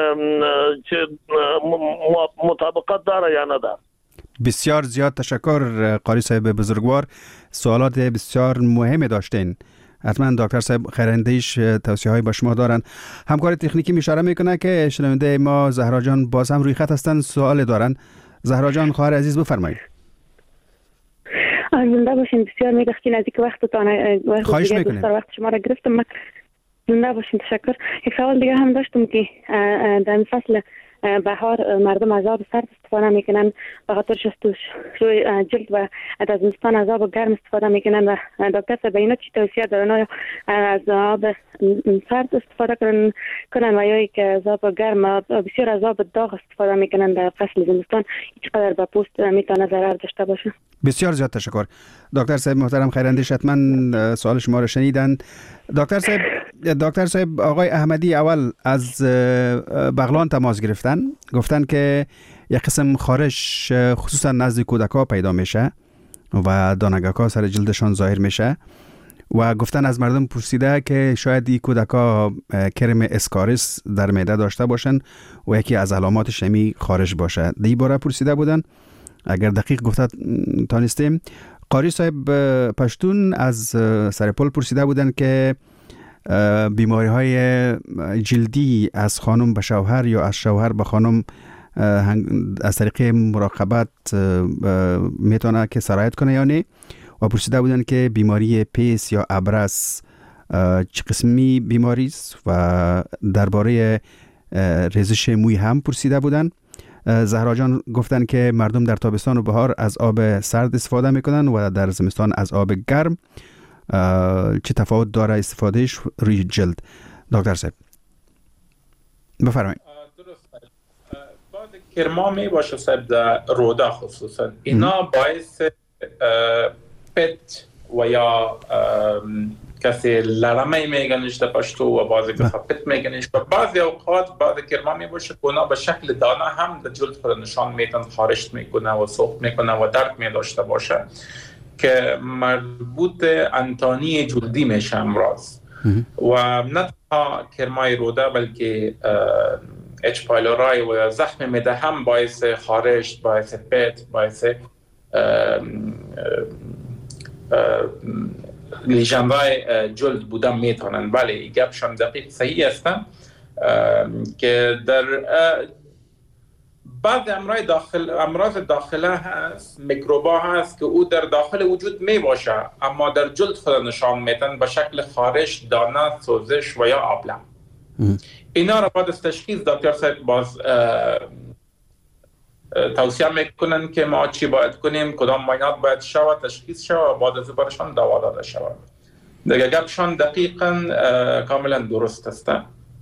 Speaker 10: مطابقت داره یا نداره؟
Speaker 3: بسیار زیاد تشکر قاری صاحب بزرگوار، سوالات بسیار مهمی داشتین. حتما دکتر صاحب خیراندیش توصیه های با شما دارن. همکار تکنیکی اشاره میکنه که شنونده ما زهرا جان باز هم روی خط هستن، سوال دارن. زهرا جان خواهر عزیز بفرمایید.
Speaker 8: زنده باشین، بسیار میگفتین از اینکه وقتتان
Speaker 3: خواهش میکنیم.
Speaker 8: وقت شما را گرفتم. من زنده باشین، تشکر. یک سوال دیگه هم داشتم که در فصل بهار مردم از آب سرد استفاده میکنن به خاطر شستشوی جلد و در زمستان از آب گرم استفاده میکنن و دکتر صاحب اینا چی توصیه دارن؟ از آب سرد استفاده کنن کنن و یا که از آب گرم بسیار از آب داغ استفاده میکنن در فصل زمستان، چقدر به پوست میتونه ضرر داشته باشه؟ بسیار
Speaker 3: زیاد تشکر دکتر صاحب محترم خیراندیش، حتما سوال شما رو شنیدن. دکتر صاحب دکتر صاحب آقای احمدی اول از بغلان تماس گرفتن، گفتن که یک قسم خارش خصوصا نزد کودک‌ها پیدا میشه و دانگک‌ها سر جلدشان ظاهر میشه و گفتن از مردم پرسیده که شاید این کودک‌ها کرم اسکاریس در معده داشته باشن و یکی از علاماتش همی خارش باشه. دی باره پرسیده بودن، اگر دقیق گفته تانستیم. قاری صاحب پشتون از سرپل پرسیده بودن که بیماری های جلدی از خانم به شوهر یا از شوهر به خانم از طریق مراقبت میتونه که سرایت کنه یا نه، و پرسیده بودن که بیماری پیس یا ابرس چه قسمی بیماری است و درباره ریزش موی هم پرسیده بودن. زهرا جان گفتن که مردم در تابستان و بهار از آب سرد استفاده میکنن و در زمستان از آب گرم. چه تفاوت داره استفادهش روی جلد؟ دکتر صاحب بفرمایید.
Speaker 4: درست. بعد کرما می باشه صاحب در رودا خصوصا اینا باعث پت و یا کسی لرمه میگنش در پشتو و بعضی کسا پت میگنش و بعضی اوقات بعد کرما می باشه اونا به شکل دانه هم در جلد خود نشان میتن، خارش میکنه و سوخت میکنه و درد می داشته باشه که مربوط انتانی جلدی میشه امراض. و نه تنها کرمای روده بلکه اچ پایلورای و زخم معده هم باعث خارش، باعث پت، باعث لیژن‌های جلد بودن میتونن. بله گپشان دقیق صحیح هستن که در بعض امراض داخل امراض داخله هست، میکروبا هست که او در داخل وجود می باشه اما در جلد خود نشان میتن به شکل خارش، دانه، سوزش و یا آبله. اینا را بعد از تشخیص دکتر صاحب باز توصیه میکنن که ما چی باید کنیم، کدام معاینات باید شود، تشخیص شود و بعد از برشان دوا داده شود. دیگه گپشان دقیقاً کاملا درست است.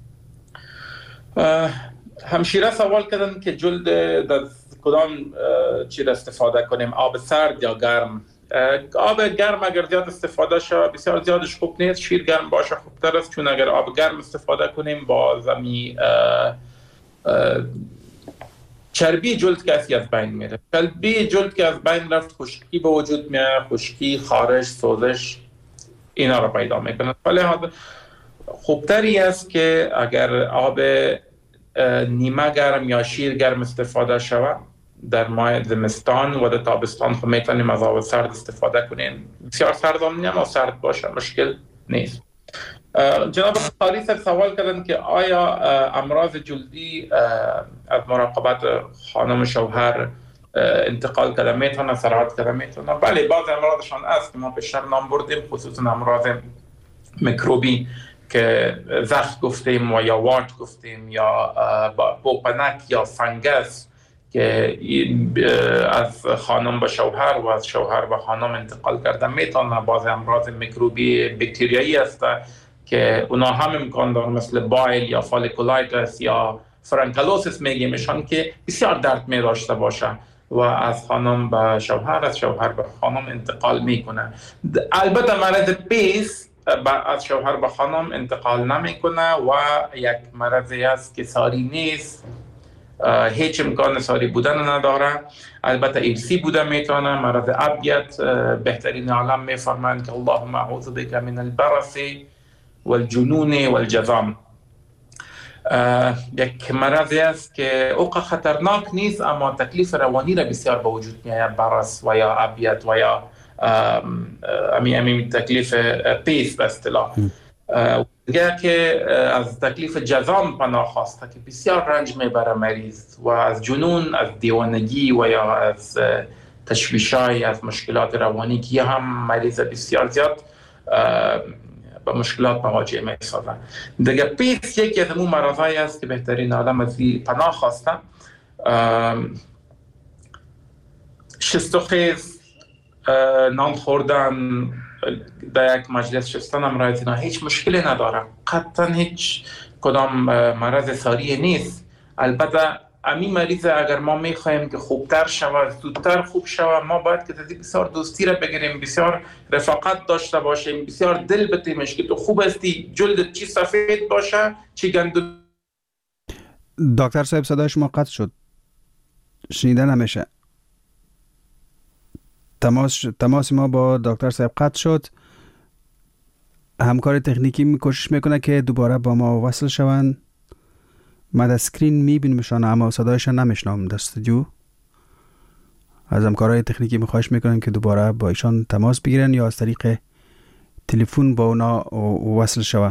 Speaker 4: همشیره سوال کردن که جلد در کدام چیز استفاده کنیم، آب سرد یا گرم؟ آب گرم اگر زیاد استفاده شود بسیار زیادش خوب نیست، شیر گرم باشه خوبتر است، چون اگر آب گرم استفاده کنیم با زمی چربی جلد کسی از بین میره. چربی جلد که از بین رفت خشکی به وجود میاد، خشکی، خارش، سوزش اینا رو پیدا میکنه. ولی خوبتری است که اگر آب نیمه گرم یا شیر گرم استفاده شود در ماه زمستان و در تابستان خب میتونیم از آب سرد استفاده کنیم. بسیار سرد هم نیم و سرد باشه مشکل نیست. جناب قاری صاحب سوال کردن که آیا امراض جلدی از مراقبت خانم شوهر انتقال کرده میتونه، سرایت کرده میتونه؟ بله، بعض امراضشان است که ما بیشتر نام بردیم، خصوصا امراض میکروبی که زخم گفتیم و یا وارد گفتیم یا پوپنک یا فنگس که از خانم به شوهر و از شوهر به خانم انتقال کرده میتونه. بعض امراض میکروبی باکتریایی است که اونا هم امکان داره، مثل بایل یا فالیکولایتس یا فرانکلوسیس میگیمشان که بسیار درد می داشته باشه و از خانم به شوهر، از شوهر به خانم انتقال میکنه. البته مرض پیس از شوهر به خانم انتقال نمیکنه و یک مرضی است که ساری نیست، هیچ امکان ساری بودن نداره. البته ایلسی بوده میتونه. مرض ابیت بهترین عالم میفرمایند که اللهم اعوذ بک من البرص والجنون والجذام. یک مرضی است که اوقا خطرناک نیست اما تکلیف روانی را بسیار به وجود میآید، برص و یا ابیت و یا امی امی تکلیف پیس به اصطلاح. دیگه که از تکلیف جذام پناه خواسته که بسیار رنج میبره مریض، و از جنون، از دیوانگی و یا از تشویشای، از مشکلات روانی که هم مریض بسیار زیاد با مشکلات مواجه می‌شود. دیگه پیس یکی از اون مرضایی است که بهترین آدم از پناه خواسته. شست و خیز، نان خوردن، در یک مجلس شستن امراض اینا هیچ مشکلی نداره، قطعا هیچ کدام مرض ساری نیست. البته امی مریض اگر ما میخوایم که خوبتر شود، زودتر خوب شود، ما باید که تازه بسیار دوستی را بگیریم، بسیار رفاقت داشته باشیم، بسیار دل بتیمش که تو خوب هستی، جلدت چی سفید باشه چی گندو.
Speaker 3: دکتر صاحب صدای شما قطع شد، شنیده نمیشه. تماس تماس ما با دکتر صاحب قطع شد. همکار تکنیکی می کوشش میکنه که دوباره با ما وصل شوند. ما در اسکرین میبینیمشان اما صدایشان نمیشنوم در استودیو. از همکارای تکنیکی میخواهش میکنم که دوباره با ایشان تماس بگیرن یا از طریق تلفن با اونا وصل شوه.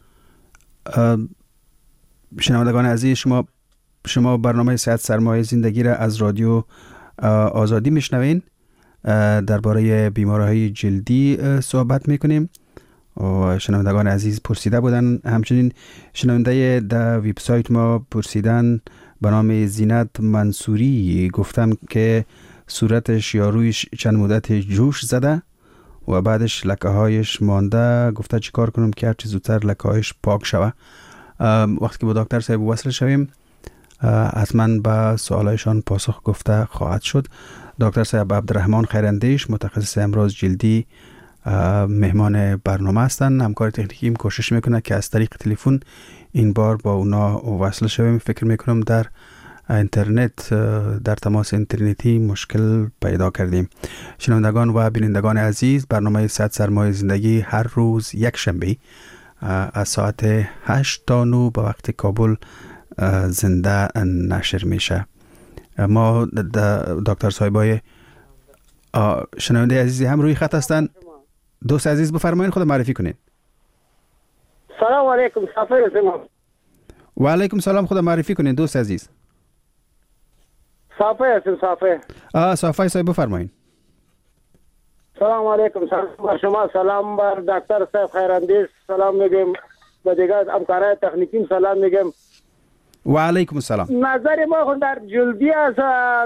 Speaker 3: شنوندگان عزیز، شما شما برنامه صحت سرمایه زندگی را از رادیو آزادی میشنوین. درباره بیماری‌های جلدی صحبت میکنیم و شنوندگان عزیز پرسیده بودن، همچنین شنونده در وبسایت ما پرسیدن به نام زینت منصوری، گفتم که صورتش یا رویش چند مدت جوش زده و بعدش لکه هایش مانده، گفته چی کار کنم که هرچی زودتر لکه هایش پاک شوه. وقتی که با دکتر صاحب وصل شویم حتما به سوالایشان پاسخ گفته خواهد شد. دکتر صاحب عبدالرحمن خیراندیش، متخصص امراض جلدی، مهمان برنامه هستند. همکار تکنیکیم کوشش میکنه که از طریق تلفن این بار با اونا وصل شویم. فکر میکنم در اینترنت، در تماس اینترنتی مشکل پیدا کردیم. شنوندگان و بینندگان عزیز، برنامه صحت سرمایه زندگی هر روز یک شنبه از ساعت هشت تا نه به وقت کابل زنده نشر میشه. ما دکتر صاحبای شنونده عزیزی هم روی خط هستن. دوست عزیز بفرمایید خود معرفی کنید.
Speaker 11: سلام علیکم. صافی هستم.
Speaker 3: و علیکم سلام. خود معرفی کنید دوست عزیز.
Speaker 11: صافی هستم. صافی.
Speaker 3: آه صافی صاحب بفرمایید.
Speaker 11: سلام علیکم. سلام بر شما، سلام بر دکتر صاحب خیراندیش، سلام میگم به دیگر همکارای تکنیکیم سلام میگم.
Speaker 3: و علیکم السلام.
Speaker 11: نظر ما خود در جلدی است،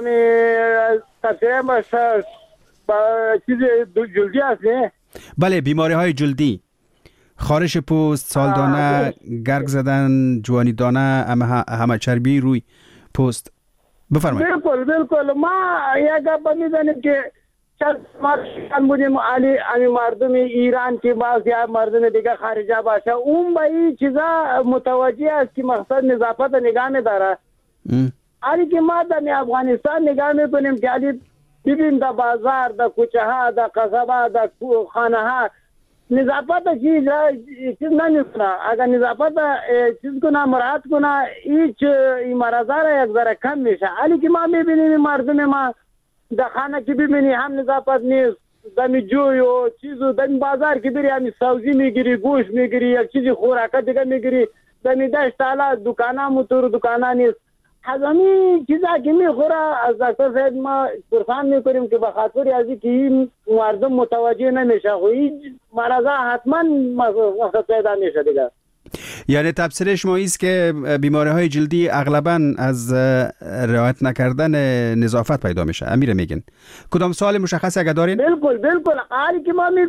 Speaker 11: تفسیر ما چیز جلدی است نه؟
Speaker 3: بله، بیماری های جلدی، خارش پوست، سالدانه، گرگ زدن، جوانی دانه، همه همه چربی روی پوست. بفرمایید.
Speaker 11: بالکل بالکل. ما یک گپ میزنیم که چند ما بودیم علی علی مردم ایران که باز یا مردم دیگه خارجه باشه، اون به این چیزا متوجه است که مقصد نظافت نگاه نداره. علی که ما در افغانستان نگاه میکنیم که علی ببین در بازار، در کوچه ها، در قصبه، در خانه ها نظافت چیز چیز نمیکنه. اگر نظافت چیز کنه مراعات کنه هیچ این مرض را یک ذره کم میشه. علی که ما میبینیم مردم ما در خانه که ببینی هم نظافت نیست، دمی جوی و چیز و دمی بازار که بری همی سبزی میگیری، گوشت میگیری، یک چیزی خوراکه دیگه میگیری، دمی دشت تالا دکانه موتور دکانه نیست. هزامی چیزا که میخوره از دکتر صاحب ما پرسان میکنیم که بخاطر ازی که این مردم متوجه نمیشه و این مرضا حتما مقصد پیدا میشه دیگه.
Speaker 3: یعنی تفسیر شما ایست که بیماری های جلدی اغلبا از رعایت نکردن نظافت پیدا میشه. امیر میگن کدام سوال مشخصی اگه دارین؟
Speaker 11: بالکل بالکل. حالی که ما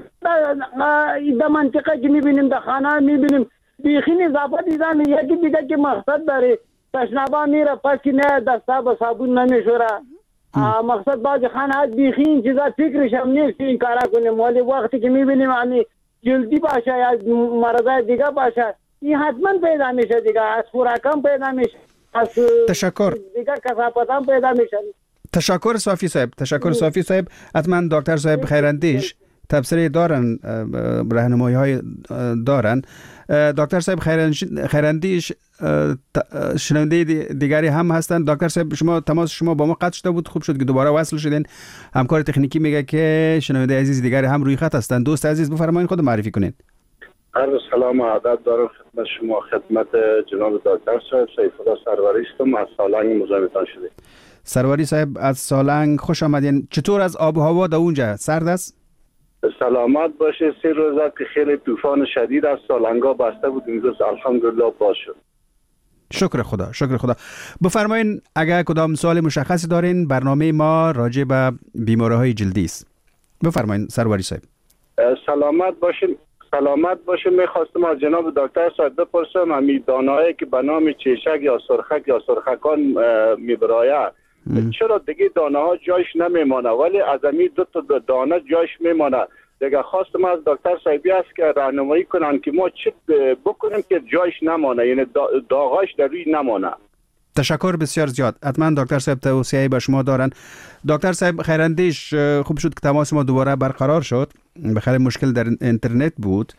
Speaker 11: می در منطقه که میبینیم در خانه میبینیم بیخی نظافت دیدن یکی دیگه که مقصد داره تشنابا میره پاکی نه دستا با صابون نمیشوره. مقصد باز خانه ها بیخی این چیزا فکرش هم نیست این کارا کنیم، ولی وقتی که میبینیم همی جلدی باشه یا مرضای دیگه باشه این حتما پیدا میشه دیگه، از خوراکم پیدا میشه، از
Speaker 3: تشکر
Speaker 11: دیگه کثافت هم پیدا میشه.
Speaker 3: تشکر صافی صاحب. تشکر صافی صاحب. حتما دکتر صاحب خیراندیش تفسیر دارن، راهنمایی های دارن. دکتر صاحب خیراندیش شنونده دیگری هم هستند. دکتر صاحب شما تماس شما با ما قطع شده بود، خوب شد که دوباره وصل شدین. همکار تکنیکی میگه که شنونده عزیز دیگری هم روی خط هستند. دوست عزیز بفرمایید خود معرفی کنین.
Speaker 12: عرض سلام و ادب دارم خدمت شما، خدمت جناب دکتر صاحب. سیف الله سروری هستم، از سالنگ مزاحمتان شده.
Speaker 3: سروری صاحب از سالنگ خوش آمدین. چطور از آب و هوا در اونجا؟ سرد است؟
Speaker 12: سلامت باشه. سه روزه که خیلی طوفان شدید از سالنگا بسته بود، امروز الحمدلله باز شد.
Speaker 3: شکر خدا، شکر خدا. بفرمایین اگر کدام سوال مشخصی دارین، برنامه ما راجع به بیماری‌های جلدی است. بفرمایین سروری صاحب.
Speaker 12: سلامت باشین. سلامت باشه. میخواستم از جناب دکتر صاحب بپرسم همین دانه‌ای که به نام چشک یا سرخک یا سرخکان میبرایه چرا دیگه دانه ها جایش نمیمانه ولی از همین دو تا دانه جایش میمانه؟ دیگه خواستم از دکتر صاحبی است که راهنمایی کنن که ما چه بکنیم که جایش نمانه، یعنی داغاش در روی نمانه.
Speaker 3: تشکر بسیار زیاد. حتما دکتر صاحب توصیه‌ای به شما دارن. دکتر صاحب خیراندیش، خوب شد که تماس ما دوباره برقرار شد. بخیر مشکل در اینترنت بود.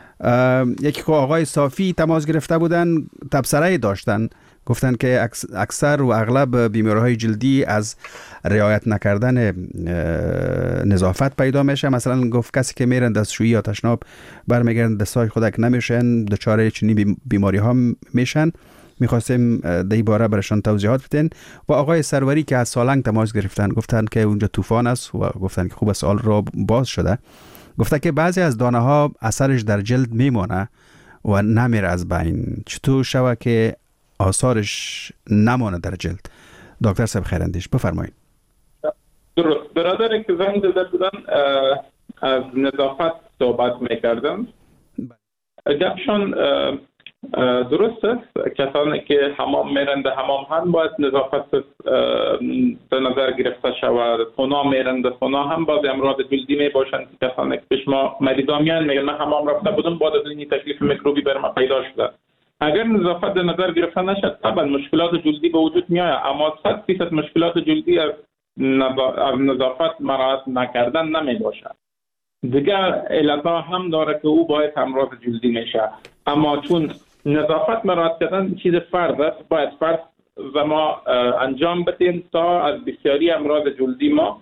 Speaker 3: یکی که آقای صافی تماس گرفته بودن، تبصره داشتن، گفتن که اکثر و اغلب بیماری‌های جلدی از رعایت نکردن نظافت پیدا میشه. مثلا گفت کسی که میرن دستشویی یا تشناب برمیگردن دستای خودک نمیشن، دچار چنین بیماری ها میشن. میخواستیم در این باره برشان توضیحات بدین. و آقای سروری که از سالنگ تماس گرفتن گفتن که اونجا طوفان است و گفتن که خوب سال را باز شده. گفته که بعضی از دانه ها اثرش در جلد میمونه و نمیره از بین. چطور شوه که آثارش نمانه در جلد؟ دکتر صاحب خیراندیش بفرمایید.
Speaker 4: درست. برادر که زنگ زده بودن از نظافت صحبت میکردن. گپشان درست است. کسانی که حمام میرن در حمام هم باید نظافت در نظر گرفته شود. خونه میرن در خونه هم باید امراض جلدی می باشند. کسانی که پیش ما مریضا میان میگن من حمام رفته بودم بعد از این تکلیف میکروبی بر من پیدا شده. اگر نظافت در نظر گرفته نشد طبعا مشکلات جلدی به وجود می آید، اما صد فیصد مشکلات جلدی از نظافت مراعات نکردن نمی باشد. دیگر علتها هم داره که او باید امراض جلدی میشه، اما چون نظافت مراعات کردن چیز فرض است، باید فرض ما انجام بدیم تا از بسیاری امراض جلدی ما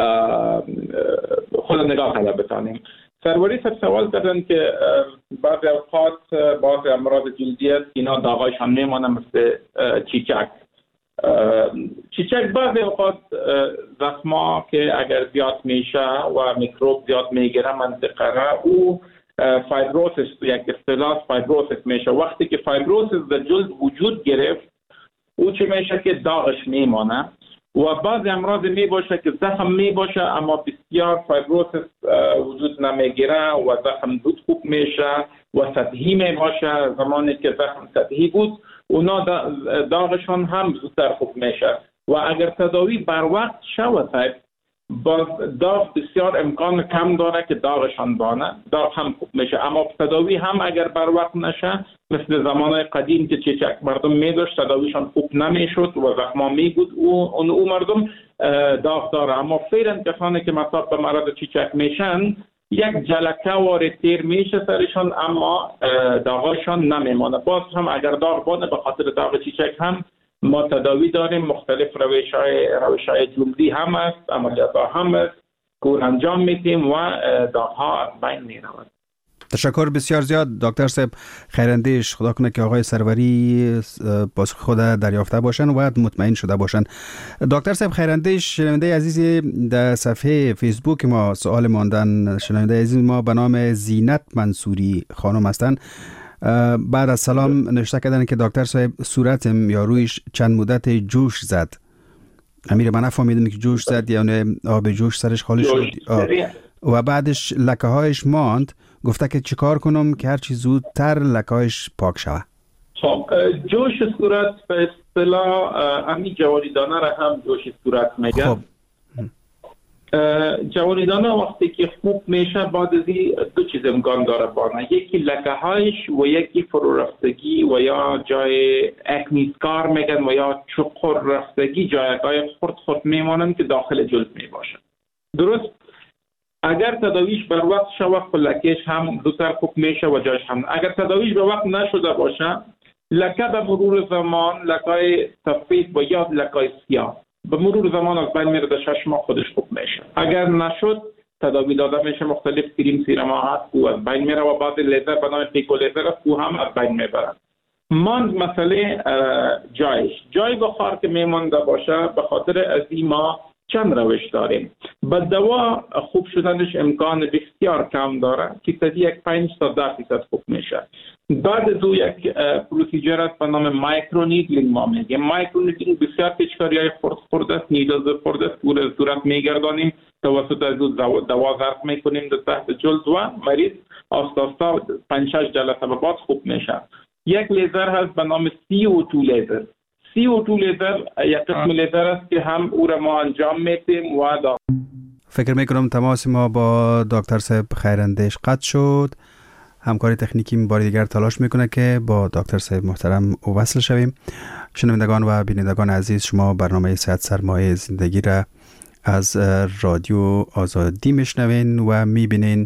Speaker 4: خود نگاه کرده بتانیم. سروری صاحب سوال کردن که بعضی اوقات بعضی امراض جلدی است اینا داغایشان میمانه مثل چیچک. چیچک بعضی اوقات زخما که اگر زیاد میشه و میکروب زیاد میگیره منطقه را او فایبروسیس، یک اصطلاح فایبروسیس میشه. وقتی که فایبروسیس در جلد وجود گرفت او چه میشه که داغش میمانه و بعضی امراض می باشه که زخم می باشه اما بسیار فایبروسیس وجود نمیگیره و زخم زود خوب میشه و سطحی می باشه. زمانی که زخم سطحی بود اونا داغشون هم زودتر خوب میشه و اگر تداوی بر وقت شود باز داغ بسیار امکان کم داره که داغشان بانه، داغ هم خوب میشه. اما تداوی هم اگر بر وقت نشه، مثل زمانهای قدیم که چیچک مردم میداشت تداویشان خوب نمیشد و زخما می بود، او اون او مردم داغ داره. اما فعلا کسانی که مصاب به مرض چیچک میشن یک جلکه وارد تیر میشه سرشان، اما داغشان نمیمانه. باز هم اگر داغ بانه به خاطر داغ چیچک هم ما تداوی داریم، مختلف روش‌های روش‌های جلدی هم است، عملیات ها هم است که انجام میدیم و داغ‌ها از بین میرود.
Speaker 3: تشکر بسیار زیاد دکتر صاحب خیراندیش. خدا کنه که آقای سروری پاسخ خود دریافته باشن و مطمئن شده باشن. دکتر صاحب خیراندیش، شنونده عزیزی در صفحه فیسبوک ما سوال ماندن، شنونده عزیز ما به نام زینت منصوری خانم هستند. بعد از سلام نوشته کردن که دکتر صاحب صورتم یا رویش چند مدت جوش زد. امیر من نفهمیدم که جوش زد یعنی آب جوش سرش خالی شد و بعدش لکه هایش ماند. گفته که چیکار کنم که هرچی زودتر لکه هایش پاک شود.
Speaker 4: خب جوش صورت به اصطلاح همین جوالیدانه را هم جوش صورت میگن. خب جوالیدانه وقتی که خوب میشه بعد از دو چیز امکان داره بانه، یکی لکه هایش و یکی فرو رفتگی و یا جای اکنیسکار میگن و یا چقر رفتگی، جایگاه خرد خرد میمانند که داخل جلد میباشن. درست اگر تداویش بر وقت شود لکهش هم زودتر خوب میشه و جایش هم. اگر تداویش به وقت نشده باشه لکه به مرور زمان لکه سفید و یا لکه سیاه به مرور زمان از بین میره، در شش ماه خودش خوب میشه. اگر نشد تداوی داده میشه، مختلف کریم سیرما هست او از بین میره و بعد لیزر به نام پیکو لیزر است او هم از بین میبره. ماند مسئله جایش جای بخار که میمانده باشه، به خاطر از این ما چند روش داریم. با دوا خوب شدنش امکان بسیار کم داره که تا یک پنج تا ده درصد خوب میشه. بعد از او یک پروسیجر است به نام مایکرونیدلینگ ما میگیم. مایکرونیدلینگ بسیار پیچکاری‌های خرد خرد است، نیدل خرد است، او را صورت میگردانیم، توسط از او دوا ضرب میکنیم در تحت جلد و مریض آستا آستا پنج شش جلسه به بعد خوب میشه. یک لیزر هست به نام سی او دو لیزر. سی او دو لیزر یک قسم لیزر است که هم او را ما انجام میدیم و دا.
Speaker 3: فکر میکنم تماس ما با دکتر صاحب خیراندیش قطع شد. همکاری تکنیکی بار دیگر تلاش میکنه که با دکتر صاحب محترم وصل شویم. شنوندگان و بینندگان عزیز، شما برنامه صحت سرمایه زندگی را از رادیو آزادی میشنوین و میبینین.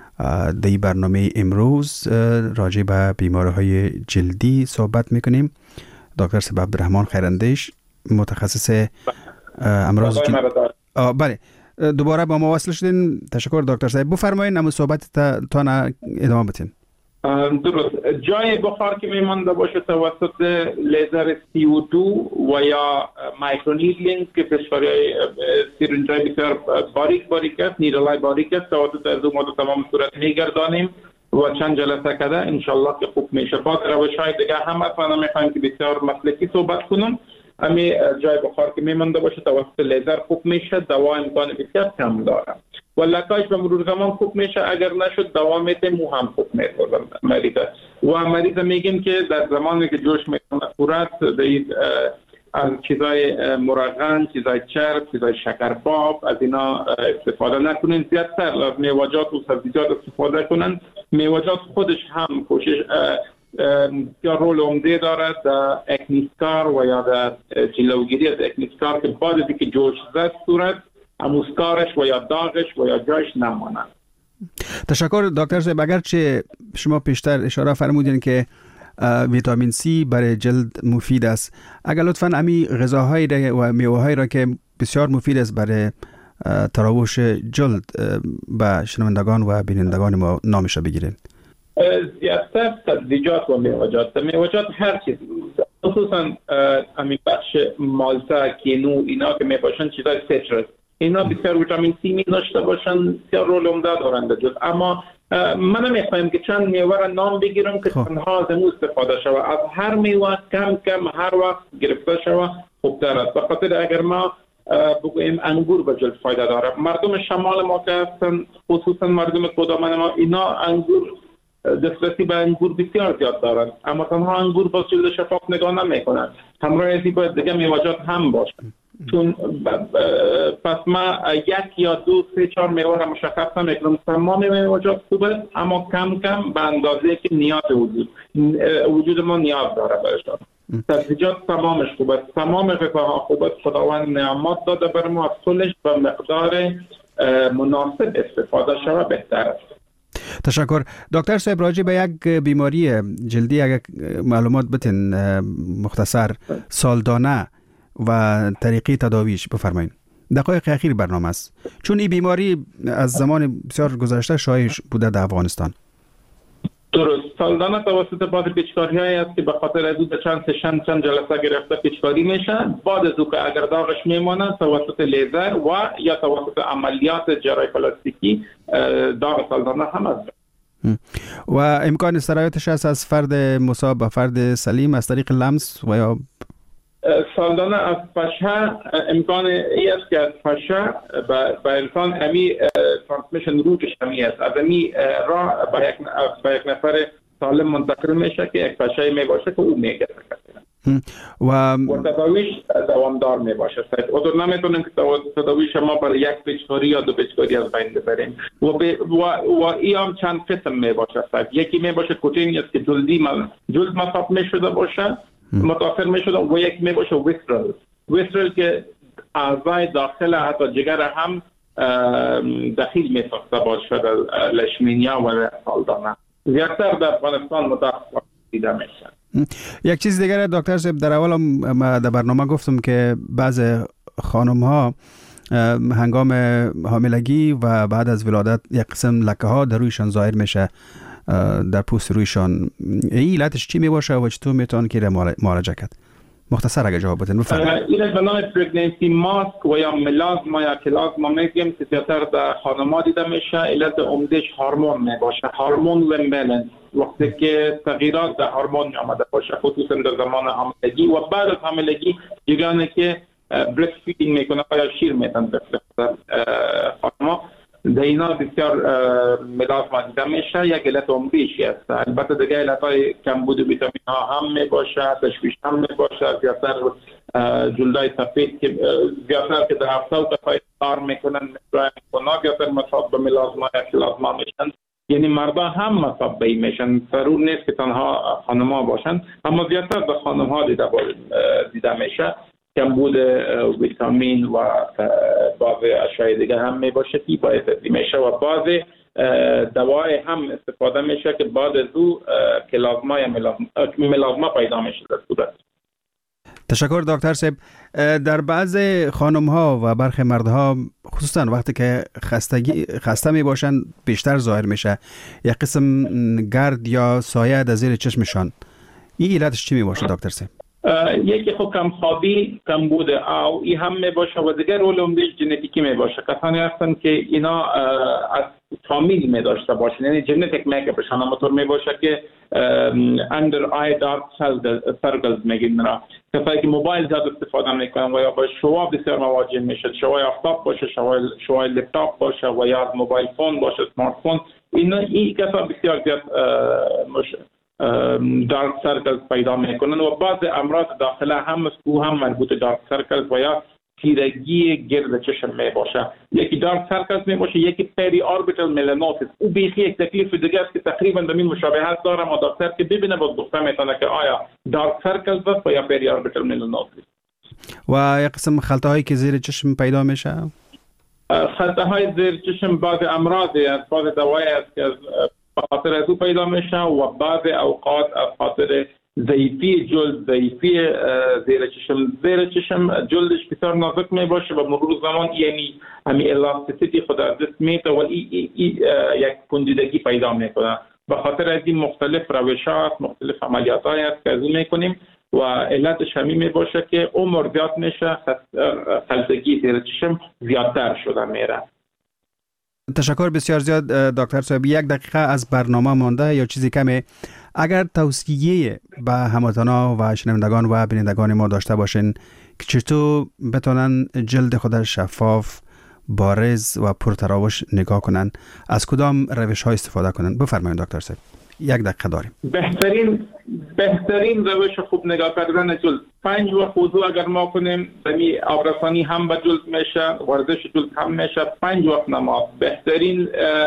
Speaker 3: در برنامه امروز راجع به بیماری‌های جلدی صحبت میکنیم. دکتر صاحب عبدالرحمن خیراندیش متخصص امراض جلدی. بله دوباره با ما وصل شدین. تشکر دکتر صاحب. بفرمایید نمو صحبت تان ادامه بدین.
Speaker 4: درست جای بخار که میمانده باشه توسط لیزر سی او دو و یا مایکرونیدلینگ که پیچکاری سیرنجای بسیار باریک باریک است، نیدلای باریک است، توسط از اون ما تمام صورت میگردانیم و چند جلسه کده انشالله که خوب میشه. باز روش‌های دیگه هم هست، من میخوایم که بسیار مسلکی صحبت کنم. امی جای بخار که میمانده باشه توسط لیزر خوب میشه، دوا امکان بسیار کم داره و لکه‌اش به مرور زمان خوب میشه. اگر نشد دوا میده مو هم خوب میشه مریض و مریض میگیم که در زمانی که جوش میکنه صورت دید از چیزای مرغن، چیزای چرب، چیزای شکرپاپ از اینا استفاده نکنین. زیادتر از میوه‌جات و سبزیجات استفاده کنن. میوه‌جات خودش هم کوشش یا رول عمده دارد در اکنیسکار و یا در جلوگیری از اکنیسکار که بعد از اینکه جوش زد صورت اموسکارش و یا داغش و یا جایش نماند.
Speaker 3: تشکر دکتر صاحب. اگرچه شما پیشتر اشاره فرمودین که ویتامین سی برای جلد مفید است، اگر لطفاً امی غذاهایی و میوه‌هایی را که بسیار مفید است برای تراوش جلد به شنوندگان و بینندگان ما نامش را بگیرین.
Speaker 4: زیادتر سبزیجات و میوه‌جات. میوه‌جات هر چیز، خصوصا همین بخش مالتا، کینو، اینا که میباشن چیزای سیترس، اینا بسیار ویتامین سی می داشته باشن، بسیار رول عمده دارند در جلد. اما من میخوایم که چند میوه را نام بگیرم که تنها از اون استفاده شود. از هر میوه کم کم هر وقت گرفته شود خوبتر است. به خاطر اگر ما بگوییم انگور به جلد فایده داره، مردم شمال ما که هستن، خصوصا مردم کدامن ما، اینا انگور دسترسی به انگور بسیار زیاد دارند، اما تنها انگور با جلد شفاف نگاه نمیکنند. همراه ازی باید دیگه میوه‌جات هم باشن. چون پس ما یک یا دو سه چهار میوه را مشخص نمیکنم، تمام میوه خوبه اما کم کم به اندازه که نیاز وجود وجود ما نیاز داره برشان. سبزیجات تمامش خوبه، تمام غذاها خوبه، خداوند نعمت داده بر ما، از کلش به مقدار مناسب استفاده شود بهتر است.
Speaker 3: تشکر. دکتر صاحب راجع به یک بیماری جلدی اگر معلومات بتین مختصر، سالدانه و طریقی تداویش بفرمایید. دقایق اخیر برنامه است، چون این بیماری از زمان بسیار گذشته شایع بوده در افغانستان.
Speaker 4: درست. سالدانه توسط بعض پیچکاری هایی است که به خاطر از اون چند چند چند جلسه گرفته پیچکاری میشه، بعد از اون که اگر داغش میمانه توسط لیزر و یا توسط عملیات جراحی پلاستیکی داغ سالدانه هم است.
Speaker 3: و امکان سرایتش است از فرد مصاب به فرد سلیم از طریق لمس و یا
Speaker 4: سالدانه از پشه امکان ای است که از پشه به انسان همی ترانسمیشن روتش همی است، از همی راه به یک نفر سالم منتقل میشه که یک پشه می باشه که او میگه
Speaker 3: و
Speaker 4: و تداویش دوامدار می باشه. اون نمیتونیم که تداویش ما برای یک پیچکاری یا دو پیچکاری از بین ببریم و و و ای هم چند قسم می باشه. یکی می باشه کوتینی است که جلدی جلد مصاب می شده باشه، متاثر می شده، و یک می باشه ویسترال ویسترال که اعضای داخل حتی جگر هم دخیل می ساخته باشه در لشمینیا و سالدانه. زیادتر در افغانستان متأخر دیده میشه.
Speaker 3: یک چیز دیگر دکتر صاحب، در اول ما در برنامه گفتم که بعض خانم ها هنگام حاملگی و بعد از ولادت یک قسم لکه ها در رویشان ظاهر میشه در پوست رویشان. این علتش چی می باشه و چطور میتونه که معالجه کرد؟ مختصر اگه جواب بدین بفرمایید.
Speaker 4: این به نام پرگننسی ماسک و یا ملازما یا کلازما میگیم که زیادتر در خانم‌ها دیده میشه. علت عمدهش هورمون می باشه، هورمون لمبلنس. وقتی که تغییرات در هورمون آمده باشه خصوصا در زمان حاملگی و بعد از حاملگی دیگه که برست فیدینگ میکنه یا شیر میتن بفرستن خانم‌ها، در اینا بسیار ملازما دیده میشه. یک علت عمدیشی است. البته دیگه علتهای کمبود ویتامین ها هم می باشه، تشویش هم می باشه، زیادتر جلدای سفید که زیادتر که در هفته و دفعه کار میکنن میکنن زیادتر مصاب به ملازما یا کلازما میشن. یعنی مردا هم مصاب به این میشن، ضرور نیست که تنها خانم‌ها باشن، اما زیادتر به خانم‌ها دیده دیده میشه. کمبود ویتامین و بعض اشیاء دیگه هم می باشه که باعث میشه و بعض دوای هم استفاده میشه که بعد از او کلازما یا ملازما پیدا میشه در صورت.
Speaker 3: تشکر دکتر صاحب. در بعض خانم ها و برخی مردها خصوصا وقتی که خستگی خسته می باشن بیشتر ظاهر میشه یک قسم گرد یا سایه در زیر چشمشان. این علتش چی می باشه دکتر صاحب؟
Speaker 4: یکی خود کمخوابی، کمبود آب، این هم می باشه و دیگر رول عمده‌اش ژنتیکی می باشه. کسانی هستند که اینا از فامیل می داشته باشن، یعنی ژنتیک میکاپشان همونطور می باشه که اندر آی دارک سرکلز میگیم. نه کسایی که موبایل زیاد استفاده میکنن و یا با شعاع بسیار مواجه میشه، شعاع آفتاب باشه، شعاع شعاع لپتاپ باشه و یا موبایل فون باشه، اسمارت فون، اینا این کسا بسیار زیاد دارک سرکلز پیدا میکنن و بعض امراض داخله هم است او هم مربوط به دارک سرکلز و یا تیرگی گرد چشم می باشه. یکی دارک سرکلز می باشه، یکی پری آربیتال ملانوسیس. او بیخی یک تکلیف دیگه است که تقریبا به این مشابهت داره، ما دکتر که ببینه باز گفته میتونه که آیا دارک سرکلز است یا پری آربیتال ملانوسیس.
Speaker 3: و یک قسم خلطه هایی که زیر چشم پیدا میشه،
Speaker 4: خلطه های زیر چشم بعض امراضی است، بعض دوایی است که به خاطر از او پیدا میشه و بعض اوقات از خاطر ضعیفی جلد، ضعیفی زیر چشم زیر چشم جلدش بسیار نازک می باشه و مرور زمان یعنی همین الاستیسیتی خود از دست میته و ای, ای, ای یک پوندیدگی پیدا میکنه. به خاطر از این مختلف روشات، مختلف عملیات های است که از این میکنیم و علتش همین می باشه که عمر زیاد میشه، خلطگی زیر چشم زیادتر شده میره.
Speaker 3: تشکر بسیار زیاد دکتر صاحب. یک دقیقه از برنامه مانده یا چیزی کمه. اگر توصیه به هموطنا و شنوندگان و بینندگان ما داشته باشین که چطور بتونن جلد خود شفاف، بارز و پرتراوش نگاه کنن، از کدام روش ها استفاده کنن، بفرمایید دکتر صاحب. یک دقیقه داریم.
Speaker 4: بهترین بهترین روش خوب نگاه کردن جلد، پنج وقت وضو اگر ما کنیم دمی آبرسانی هم به جلد میشه، ورزش جلد هم میشه. پنج وقت نماز بهترین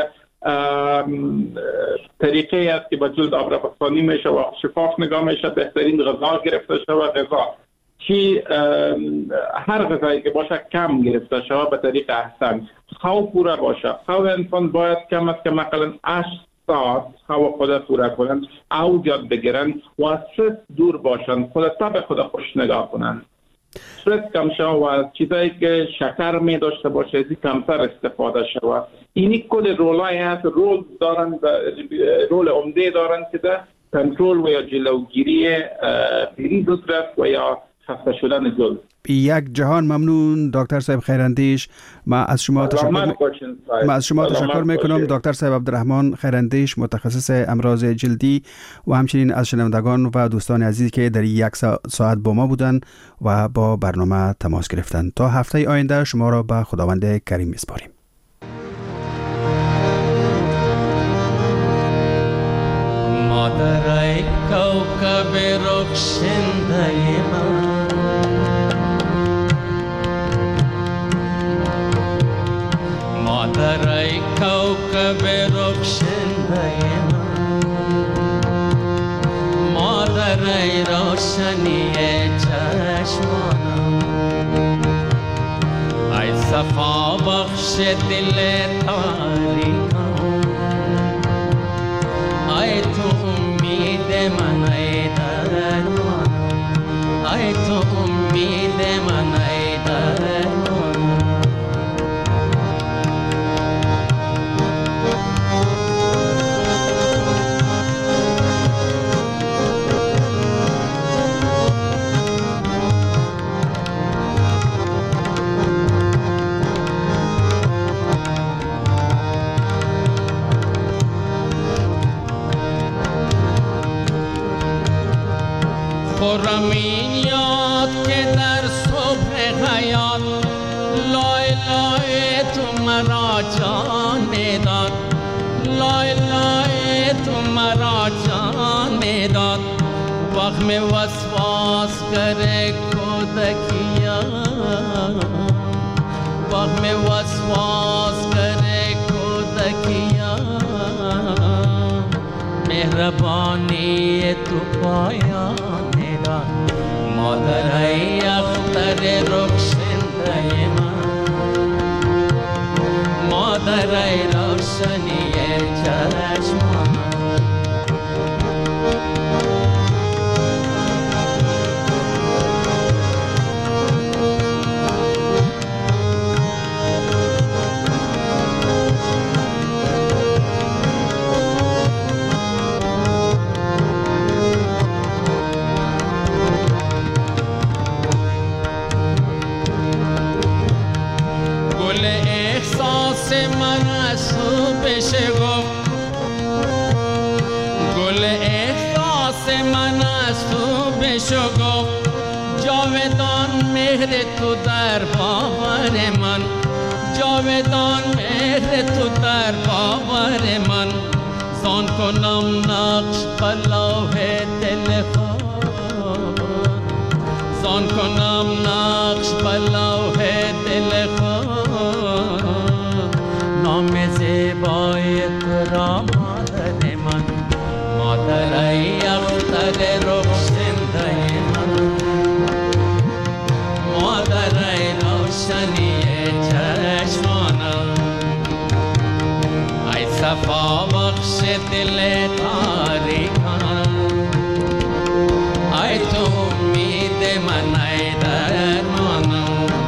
Speaker 4: طریقه است که به جلد آبرسانی میشه و شفاف نگاه میشه. بهترین غذا گرفته شود، غذا چی هر غذایی که باشه کم گرفته شود به طریق احسن. خواب پورا باشه، خواب انسان باید کم از کم مثلا هشت ساعت خواب خود پورا کنن، اوج یاد بگیرن و استرس دور باشن، خودتا به خود خوش نگاه کنن، استرس کم شود و چیزایی که شکر می داشته باشه از کمتر استفاده شود. اینی کل رولای هست، رول دارن، رول عمده دارن که در کنترل و یا جلوگیری پیری زودرس و یا خسته شدن جلد.
Speaker 3: یک جهان ممنون دکتر صاحب خیراندیش. ما از شما تشکر می... ما از شما تشکر میکنم دکتر صاحب عبدالرحمن خیراندیش، متخصص امراض جلدی، و همچنین از شنوندگان و دوستان عزیز که در یک ساعت با ما بودن و با برنامه تماس گرفتن. تا هفته آینده شما را به خداوند کریم میسپاریم.
Speaker 13: مادرای کوكب رخشنده من، مادرای کوكب رخشنده من، مادرای روشنی چشمانم، ای صفا بخش دل تاریکم، ای تو امید من، ای درمان، ای تو امید من، ای درمان. خورم این یاد که در صبح حیات لای لای تو مرا جان داد، لای لای تو مرا جان داد. وقت میں وسواس کرے کودکیا، وقت میں وسواس کرے کودکیا، مهربانی تو پایا میرا. مادرای اختر رخشنده من، مادرای روشنی چشمان، من از تو بشه گفت، گل احساس من از تو بشه گفت. جاودان مهر تو در باور من، جاودان مهر تو در باور من. زان کنم نقش بلوه دل خود، زان کنم نقش بلوه دل خود. نام زیبای تو را مادر من، مادرای اختر رخشنده من، مادرای روشنی چشمانم. ای صفا بخش دل تاریکم، ای تو امید من، ای درمانم.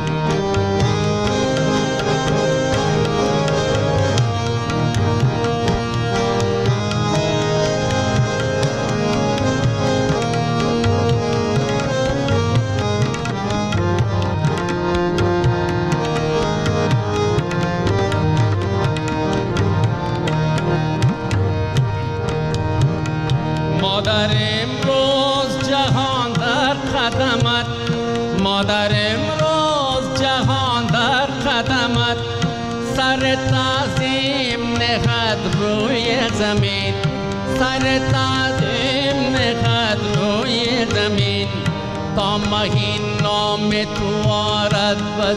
Speaker 13: مادر امروز جهان در قدمت، مادر امروز جهان در قدمت. سر تعظیم نهد روی زمین، سر تعظیم نهد روی زمین تا مهین نام تو آرد به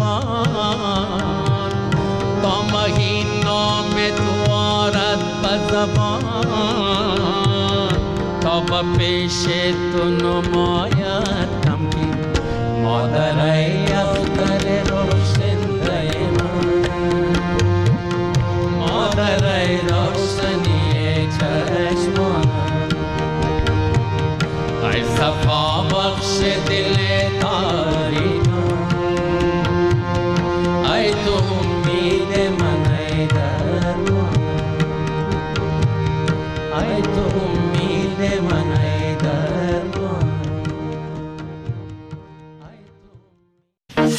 Speaker 13: زبان تا مهین نام تو آرد به زبان تا به پیش تو نماید تمکین مادرای اختر روشنده من مادرای روشنی چشمان ای صفا بخش دل